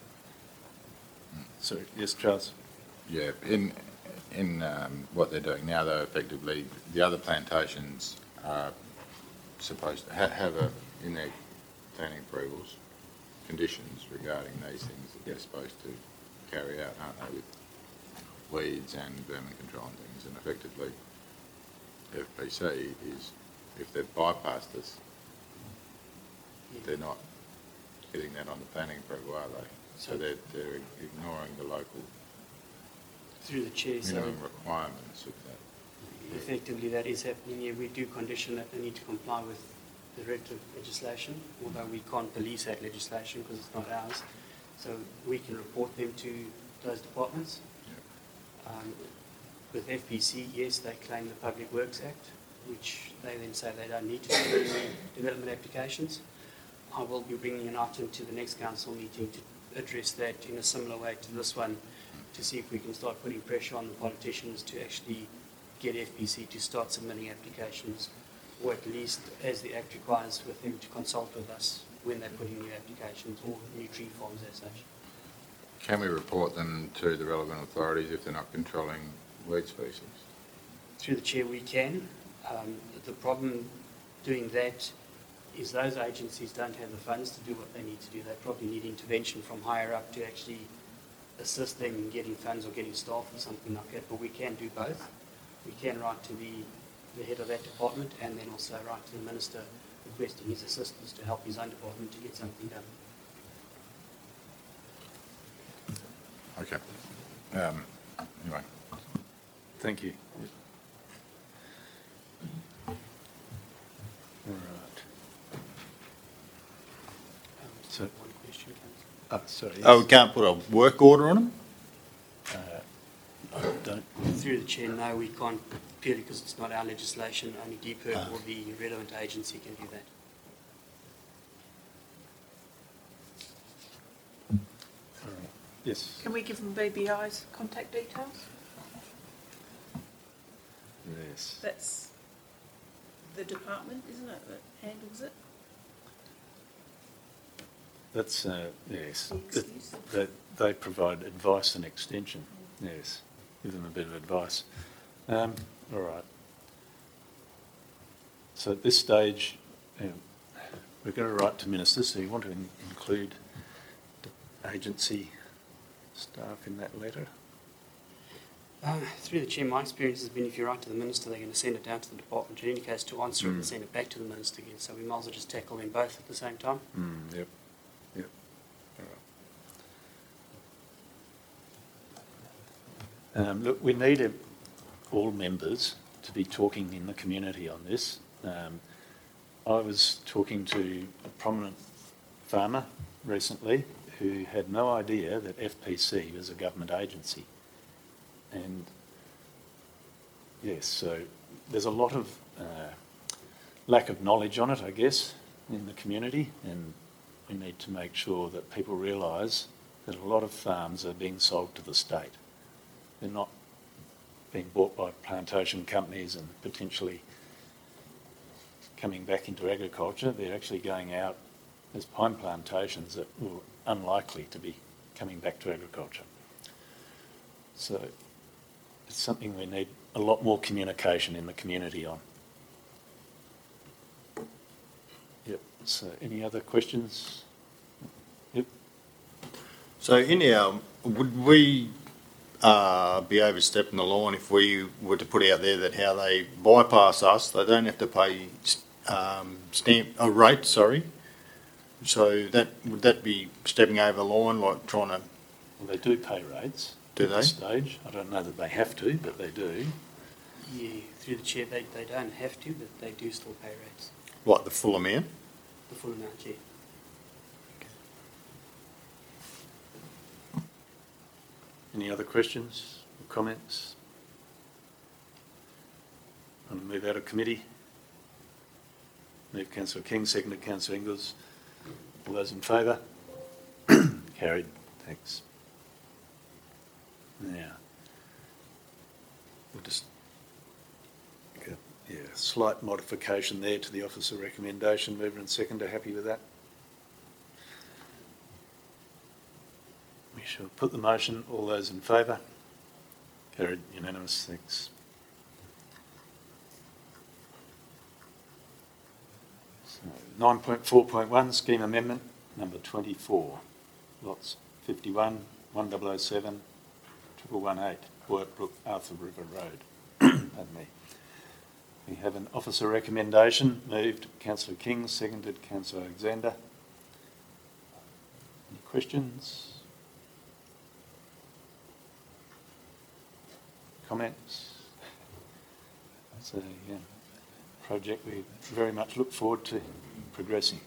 So, yes, Charles? Yeah, in, in um, what they're doing now, though, effectively, the other plantations are supposed to ha- have a, in their planning approvals, conditions regarding these things that they're supposed to carry out, aren't they? With weeds and vermin control and things, and effectively F P C is, if they've bypassed us, they're not getting that on the planning approval, are they? So they're, they're ignoring the local Through the chair, so minimum requirements of that. effectively that is happening here. We do condition that they need to comply with the directive legislation, although we can't police that legislation because it's not ours. So we can report them to those departments. Um, with F P C, yes, they claim the Public Works Act, which they then say they don't need to do any development applications. I will be bringing an item to the next council meeting to address that in a similar way to this one, to see if we can start putting pressure on the politicians to actually get F P C to start submitting applications, or at least, as the Act requires, with them to consult with us when they put in new applications or new tree farms as such. Can we report them to the relevant authorities if they're not controlling weed species? Through the chair, we can. Um, the problem doing that is those agencies don't have the funds to do what they need to do. They probably need intervention from higher up to actually assist them in getting funds or getting staff or something like that. But we can do both. We can write to the, the head of that department and then also write to the minister requesting his assistance to help his own department to get something done. Okay. Um, anyway. Thank you. All right. So, One question, Councillor. oh, sorry. Yes. Oh, we can't put a work order on them? Uh, I don't. Through the chair, no, we can't, purely because it's not our legislation. Only D P I R C Ah. or the relevant agency can do that. All right. Yes. Can we give them B B I's contact details? Yes. That's the department, isn't it, that handles it? That's, uh, yes. The That- excuse? That they provide advice and extension. Yes. Give them a bit of advice. Um, all right. So at this stage, um, we're going to write to ministers. So you want to in- include the agency staff in that letter? Uh, through the chair, my experience has been if you write to the minister, they're going to send it down to the department. In any case, to answer it and Mm. send it back to the minister again. So we might as well just tackle them both at the same time. Mm, yep. Yep. All right. Um, look, we need a, all members to be talking in the community on this. Um, I was talking to a prominent farmer recently who had no idea that F P C was a government agency. And yes, so there's a lot of uh, lack of knowledge on it, I guess, in the community, and we need to make sure that people realise that a lot of farms are being sold to the state. They're not being bought by plantation companies and potentially coming back into agriculture. They're actually going out as pine plantations that were unlikely to be coming back to agriculture. So it's something we need a lot more communication in the community on. Yep. So any other questions? Yep. So in our, would we uh, be overstepping the line if we were to put out there that how they bypass us, they don't have to pay um, stamp, a rate, sorry. So that, would that be stepping over the line, like trying to... Well, they do pay rates. Do at they? this stage. I don't know that they have to, but they do. Yeah, through the chair, they, they don't have to, but they do still pay rates. What, the full amount? The full amount, yeah. Any other questions or comments? Want to move out of committee? Move Councillor King, seconded Councillor Ingles. All those in favour? Carried. Thanks. Now, we'll just make a yeah, slight modification there to the officer recommendation. Mover and seconder, happy with that? We shall put the motion. All those in favour? Carried. Unanimous. Thanks. So nine point four point one, scheme amendment number twenty-four. Lots fifty-one, one thousand seven, one one one eight. Workbrook, Arthur River Road. Pardon me. We have an officer recommendation, moved Councillor King, seconded Councillor Alexander. Any questions? Comments? It's a yeah, project we very much look forward to progressing.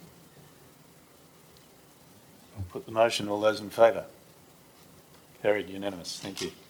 I'll put the motion. All those in favour? Carried, unanimous. Thank you.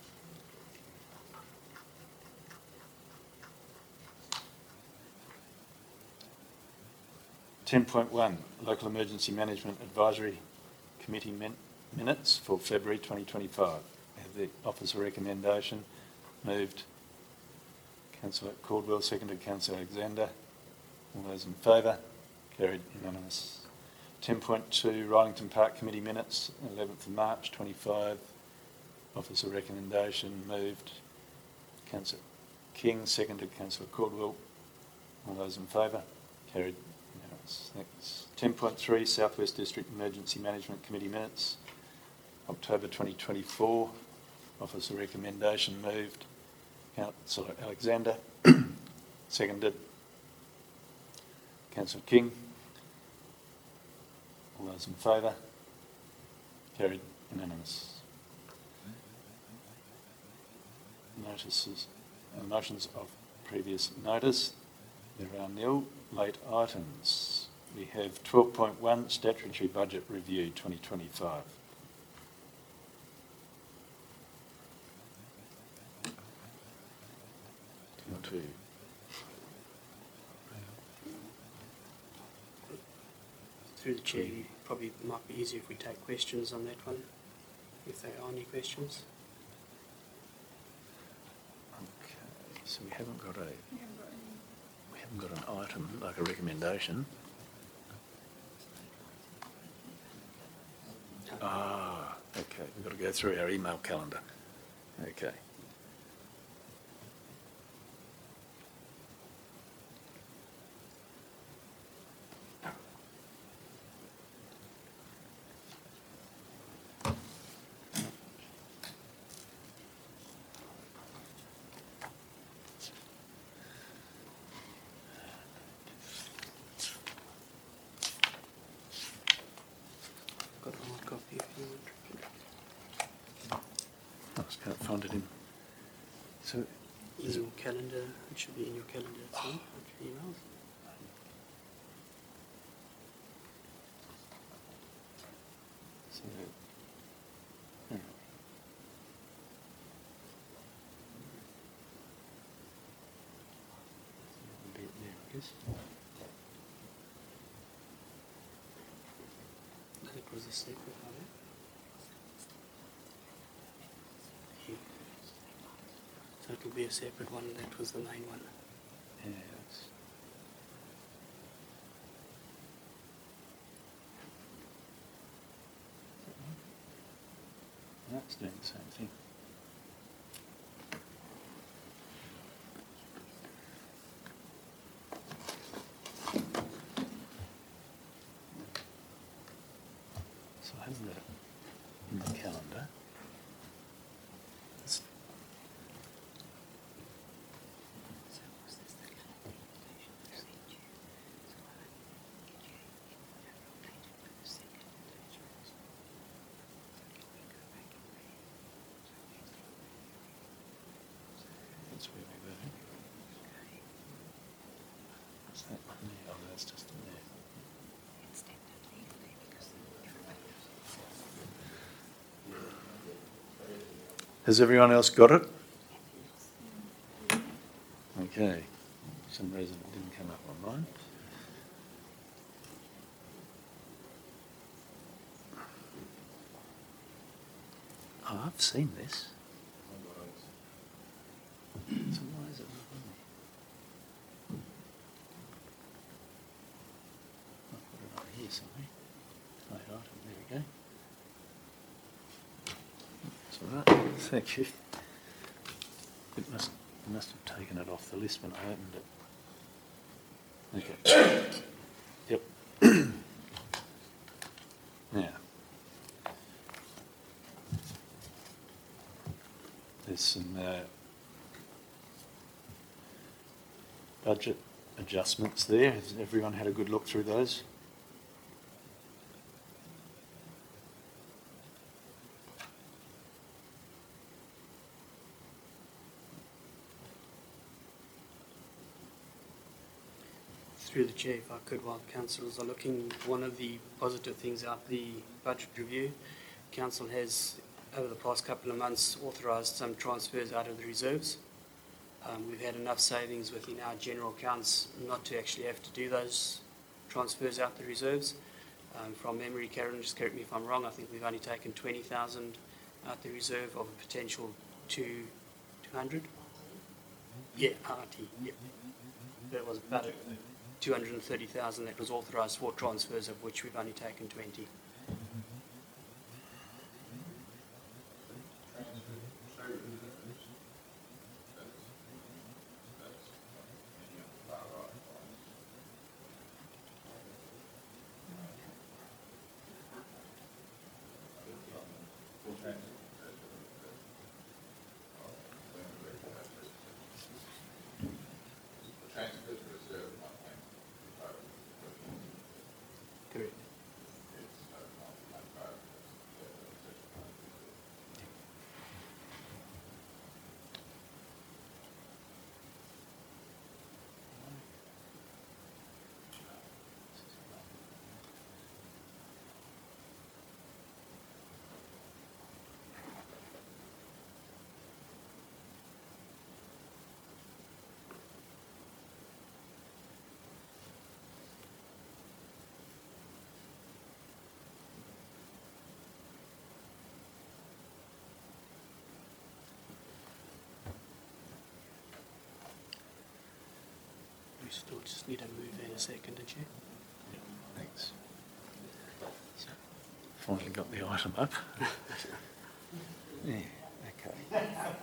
ten point one, Local Emergency Management Advisory Committee min minutes for February twenty twenty-five. We have the officer recommendation, moved Councillor Caldwell, seconded Councillor Alexander. All those in favour? Carried, unanimous. ten point two, Rylington Park Committee minutes, eleventh of March twenty-five. Officer recommendation, moved Councillor King, seconded Councillor Caldwell. All those in favour? Carried. Next, ten point three, South West District Emergency Management Committee minutes, October twenty twenty-four. Officer recommendation, moved Councillor Alexander, seconded Councillor King. All those in favour? Carried, unanimous. Notices, uh, motions of previous notice. There are nil. Late items. We have twelve point one, Statutory Budget Review twenty twenty-five. Two. Through the chair, it probably might be easier if we take questions on that one, if there are any questions. Okay, so we haven't got a... We haven't got an item, like a recommendation. Ah, okay, we've got to go through our email calendar. Okay. Got a hard copy if you want. I just can't find it in. So, In your calendar, it should be in your calendar itself, not your emails. so hmm. Be it there, I guess. That was a separate one. Yeah. So it will be a separate one, that was the main one. Yeah, that's... That's doing the same thing. So I haven't got it in the calendar. It's That's where we were. Is that one there? Oh, that's just in there. Has everyone else got it? Okay. For some reason it didn't come up on mine. Oh, I've seen this. So why is it not on there? I'll put it on here somewhere. Late item, there we go. That's all right. Thank you. It must, it must have taken it off the list when I opened it. Okay. Yep. Now. there's some uh, budget adjustments there. Has everyone had a good look through those? Through the chair, if I could, while councillors are looking, one of the positive things out the budget review, council has, over the past couple of months, authorised some transfers out of the reserves. Um, we've had enough savings within our general accounts not to actually have to do those transfers out the reserves. Um, from memory, Karen, just correct me if I'm wrong, I think we've only taken twenty thousand out the reserve of a potential two, two hundred? Yeah, R T, yeah. That was about two hundred thirty thousand that was authorised for transfers, of which we've only taken twenty. Correct. We still just need to move in a second, did you? Thanks. So, finally got the item up. Yeah, okay.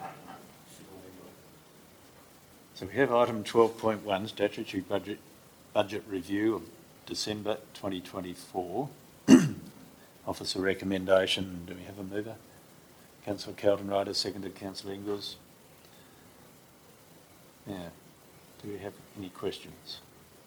So we have item twelve point one, statutory budget budget review of December twenty twenty-four. Officer recommendation. Do we have a mover? Councillor Carlton Ryder, seconded Councillor Ingles. Yeah. Do we have any questions?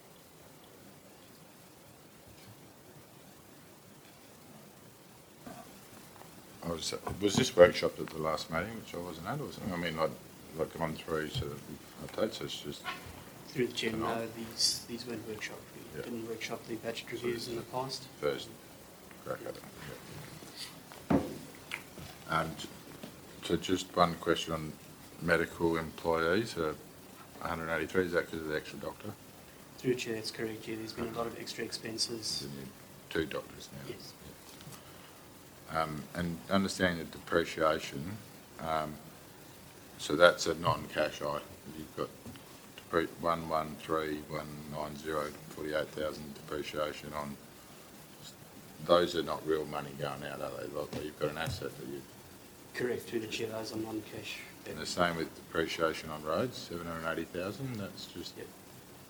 I was, was this workshopped at the last meeting, which I wasn't at, or something? I mean, I'd, I'd gone through sort of updates, so it's just... Through the chair, no, these, these weren't workshopped. We Yeah. didn't workshop the budget reviews in the past. First crack at it. Yeah. And so just one question on medical employees, uh, one hundred eighty-three, is that because of the extra doctor? Through the chair, that's correct, yeah. There's been a lot of extra expenses. You need two doctors now. Yes. Um, and understanding the depreciation, um, so that's a non-cash item. You've got depre- one one three one nine zero forty-eight thousand depreciation on. Those are not real money going out, are they? Like, you've got an asset that you. Correct, through the chair, those are non-cash. And the same with depreciation on roads, seven hundred eighty thousand. That's just. Yep.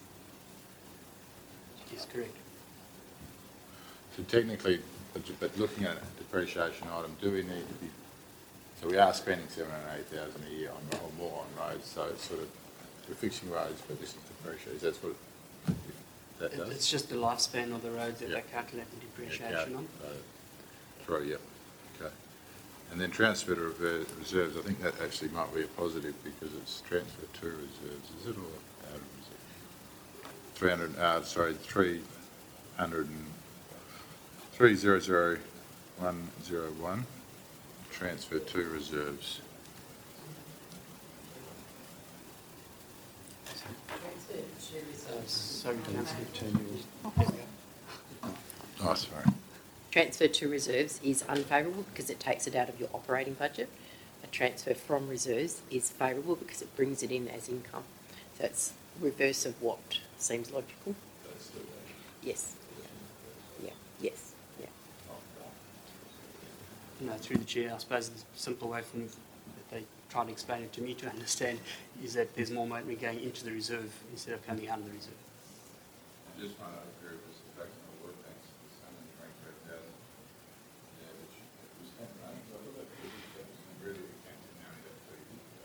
Yes, correct. So technically, but but looking at a depreciation item, do we need to be, so we are spending seven hundred eighty thousand a year on, or more on roads, so it's sort of, we're fixing roads, but this is depreciation, that's what that It- does? It's just the lifespan of the roads that Yep. they calculate the depreciation Yeah, on. uh, Three, yep, okay. And then transfer to rever- reserves, I think that actually might be a positive because it's transfer to reserves, is it, or out of reserve? Three hundred, uh, sorry, three hundred and, three zero zero one zero one, transfer to reserves. Uh, Sorry, councillor. Oh, sorry. Transfer to reserves is unfavourable because it takes it out of your operating budget. A transfer from reserves is favourable because it brings it in as income. So it's reverse of what seems logical. Yes. Yeah. Yes. Yeah. No, through the chair, I suppose the simple way from that they try to explain it to me to understand is that there's more money going into the reserve instead of coming out of the reserve. I just want to agree with the fact that the work banks is one hundred twenty-three thousand. Yeah, which was happening, so I thought that was really expensive now, that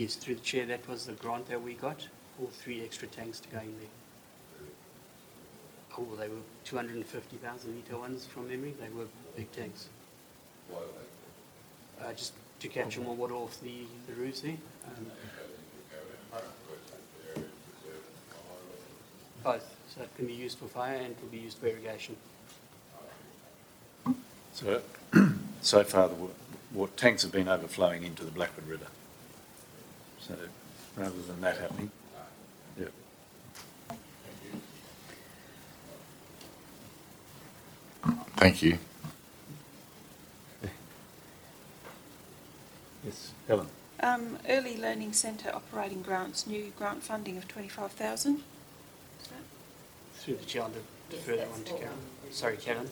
Yes, through the chair, that was the grant that we got, all three extra tanks to go in there. Oh, they were two hundred fifty thousand litre ones from memory, they were big tanks. Uh, just to capture more water off the, the roofs there. Um, both, so it can be used for fire and it will be used for irrigation. So, so far the wa- wa- tanks have been overflowing into the Blackwood River. So, rather than that happening, yeah. Thank you. Yes, Helen. Um, Early Learning Centre operating grants, new grant funding of twenty-five thousand. Through the chair, I'll defer that one to Karen. Sorry, Karen.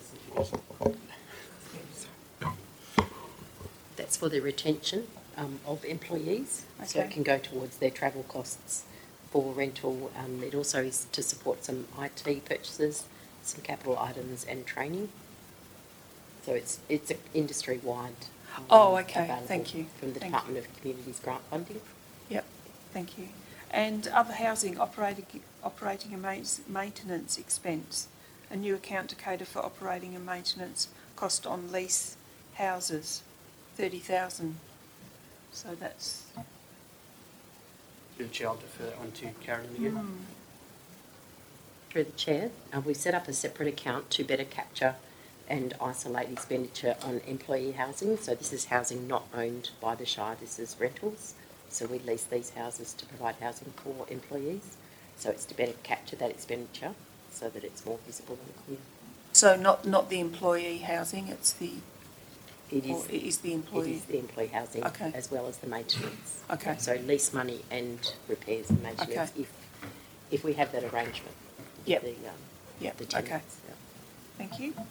That's for the retention um, of employees, so it Okay. can go towards their travel costs for rental. Um, it also is to support some I T purchases, some capital items and training. So it's it's industry wide. Um, Oh, okay, available thank you. From the Thank Department of Communities grant funding. Yep, thank you. And other housing operating, operating and ma- maintenance expense, a new account to cater for operating and maintenance cost on lease houses, thirty thousand. So that's. Through the chair, I'll defer that one to Karen again. Mm. Through the chair, uh, we set up a separate account to better capture and isolate expenditure on employee housing. So this is housing not owned by the Shire, this is rentals. So we lease these houses to provide housing for employees. So it's to better capture that expenditure so that it's more visible and clear. So not, not the employee housing, it's the. It is, or it is the employee. It is the employee housing Okay. as well as the maintenance. Okay. So lease money and repairs and maintenance Okay. if if we have that arrangement with Yep. the, um, Yep, the okay. tenants. Yeah. Thank you.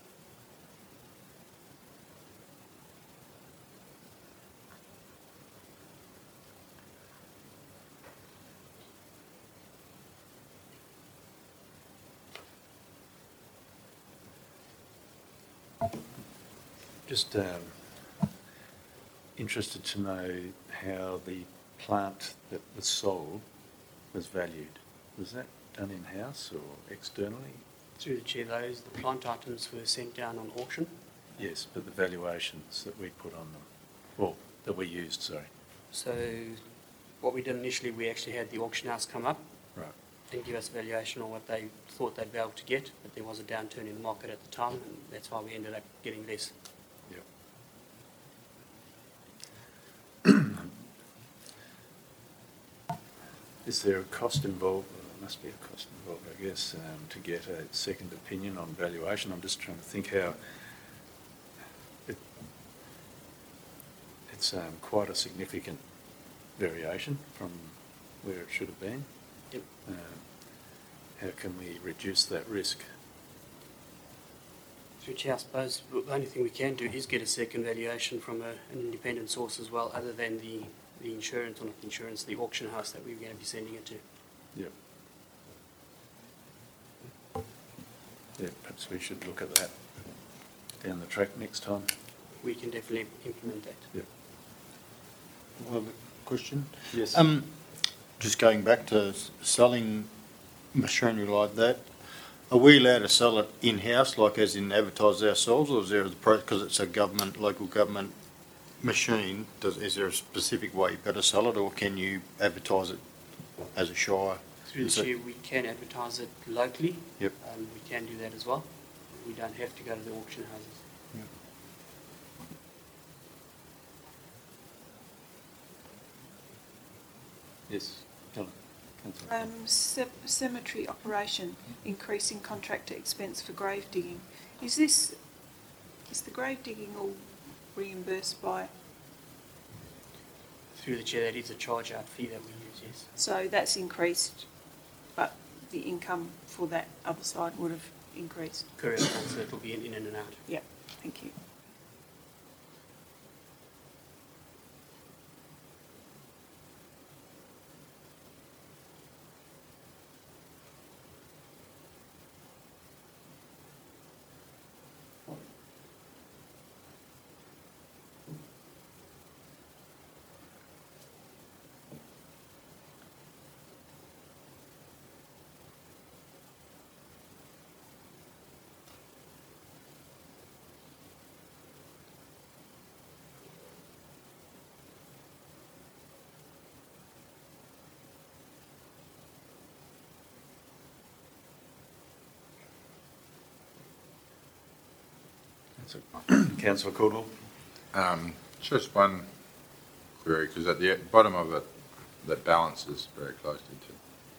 Just um, interested to know how the plant that was sold was valued. Was that done in-house or externally? Through the chair, those, the plant items were sent down on auction. Yes, but the valuations that we put on them, well, that we used, sorry. So what we did initially, we actually had the auction house come up Right. and give us a valuation on what they thought they'd be able to get, but there was a downturn in the market at the time, and that's why we ended up getting less. Is there a cost involved? Well, there must be a cost involved, I guess, um, to get a second opinion on valuation. I'm just trying to think how it, it's um, quite a significant variation from where it should have been. Yep. Um, how can we reduce that risk? Through chair, I suppose the only thing we can do is get a second valuation from a, an independent source as well, other than the, the insurance, or not the insurance, the auction house that we're going to be sending it to. Yep. Yeah, perhaps we should look at that down the track next time. We can definitely implement that. Yep. I have a question. Yes. Um, just going back to s- selling machinery like that, are we allowed to sell it in-house, like as in advertise ourselves, or is there a pro, because it's a government, local government machine, does, is there a specific way you've got to sell it, or can you advertise it as a shire? Through the Is it- chair, we can advertise it locally. Yep. Um, we can do that as well. We don't have to go to the auction houses. Yes. Helen. Councillor. Um, ce- cemetery operation, increasing contractor expense for grave digging. Is this, is the grave digging all reimbursed by, Through the chair, that is a charge out fee that we use, yes. so that's increased, but the income for that other side would have increased? Correct, so it'll be in, in and out. Yep, thank you. Councillor. Councillor Caldwell. Um, just one query, because at the bottom of it, the balance is very closely to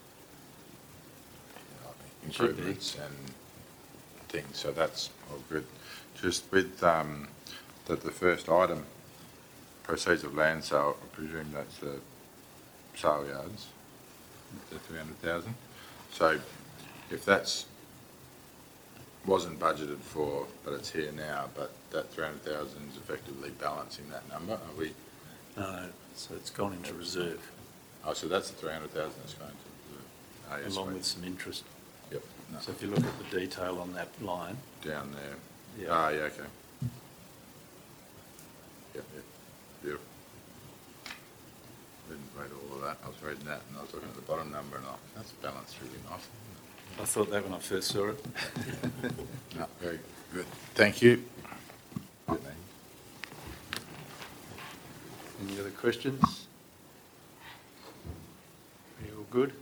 you know, improvements and things, so that's all good. Just with um, the, the first item, proceeds of land sale, I presume that's the sale yards, the three hundred thousand. So if that's wasn't budgeted for, but it's here now, but that three hundred thousand is effectively balancing that number, are we? No, so it's gone into reserve. Oh, so that's the three hundred thousand that's going to reserve. Oh, yes, along right. with some interest. Yep. No. So if you look at the detail on that line. Down there. Yeah. Ah, yeah, okay. Yep, yep, beautiful. Didn't read all of that. I was reading that and I was looking at the bottom number and I, that's balanced really nice. I thought that when I first saw it. No, very good. Thank you. Good name. Any other questions? Are you all good?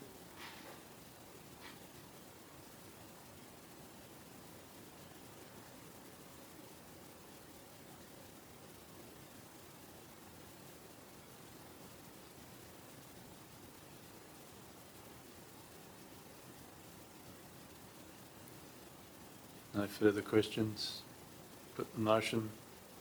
No further questions? Put the motion.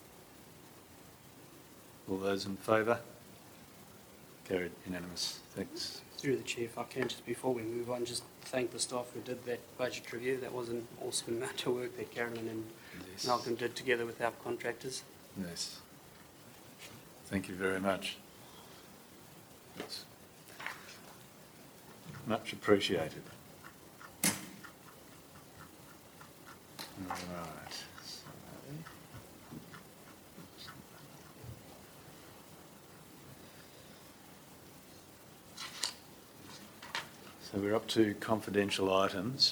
All those in favour? Carried, unanimous. Thanks. Through the chair, if I can, just before we move on, just thank the staff who did that budget review. That was an awesome amount of work that Carolyn and Yes. Malcolm did together with our contractors. Yes. Thank you very much. That's much appreciated. All right. So we're up to confidential items.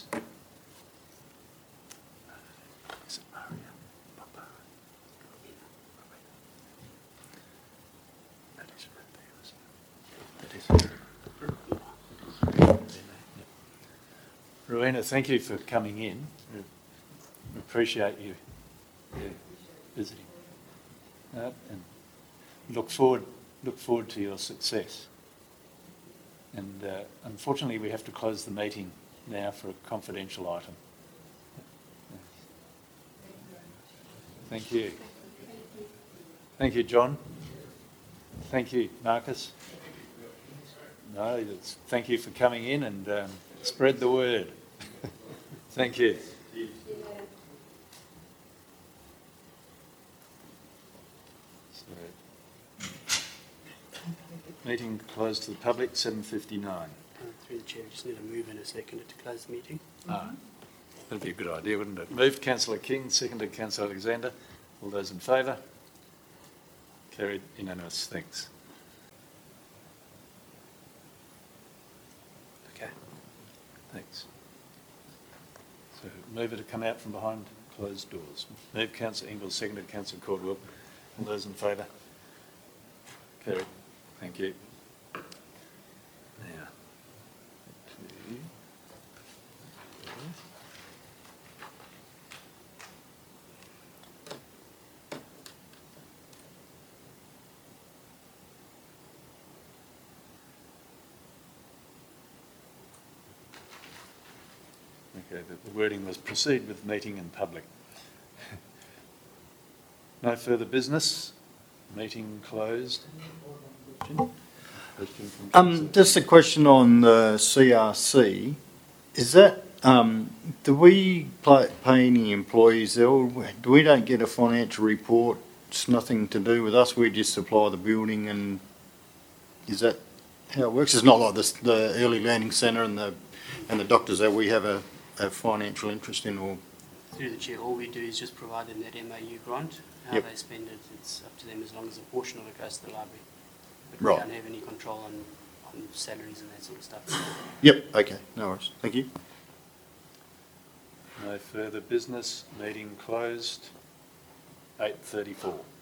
Rowena, thank you for coming in. We appreciate you visiting. Uh, and look forward, look forward to your success. And uh, unfortunately, we have to close the meeting now for a confidential item. Thank you. Thank you, John. Thank you, Marcus. No, it's, thank you for coming in and um, spread the word. Thank you. So, meeting closed to the public, seven fifty-nine. Uh, through the chair, we just need a move in a second to close the meeting. Ah, that'd be a good idea, wouldn't it? Moved, Councillor King, seconded, Councillor Alexander. All those in favour? Carried, unanimous. Thanks. Okay. Thanks. So, mover to come out from behind closed doors. Moved, Councillor Ingalls, seconded, Councillor Caldwell. All those in favour? Carried. Thank you. Now, to Okay, the wording was proceed with meeting in public. No further business. Meeting closed. Question from Um, just a question on the C R C. Is that, um, do we pay, pay any employees there? Or do we don't get a financial report? It's nothing to do with us. We just supply the building, and is that how it works? It's not like the, the early learning centre and the and the doctors that we have a, a financial interest in, or Through the chair, all we do is just provide them that M A U grant. How Yep. they spend it, it's up to them as long as a portion of it goes to the library. But Right. we don't have any control on, on salaries and that sort of stuff. Yep, okay, no worries. Thank you. No further business. Meeting closed. eight thirty-four.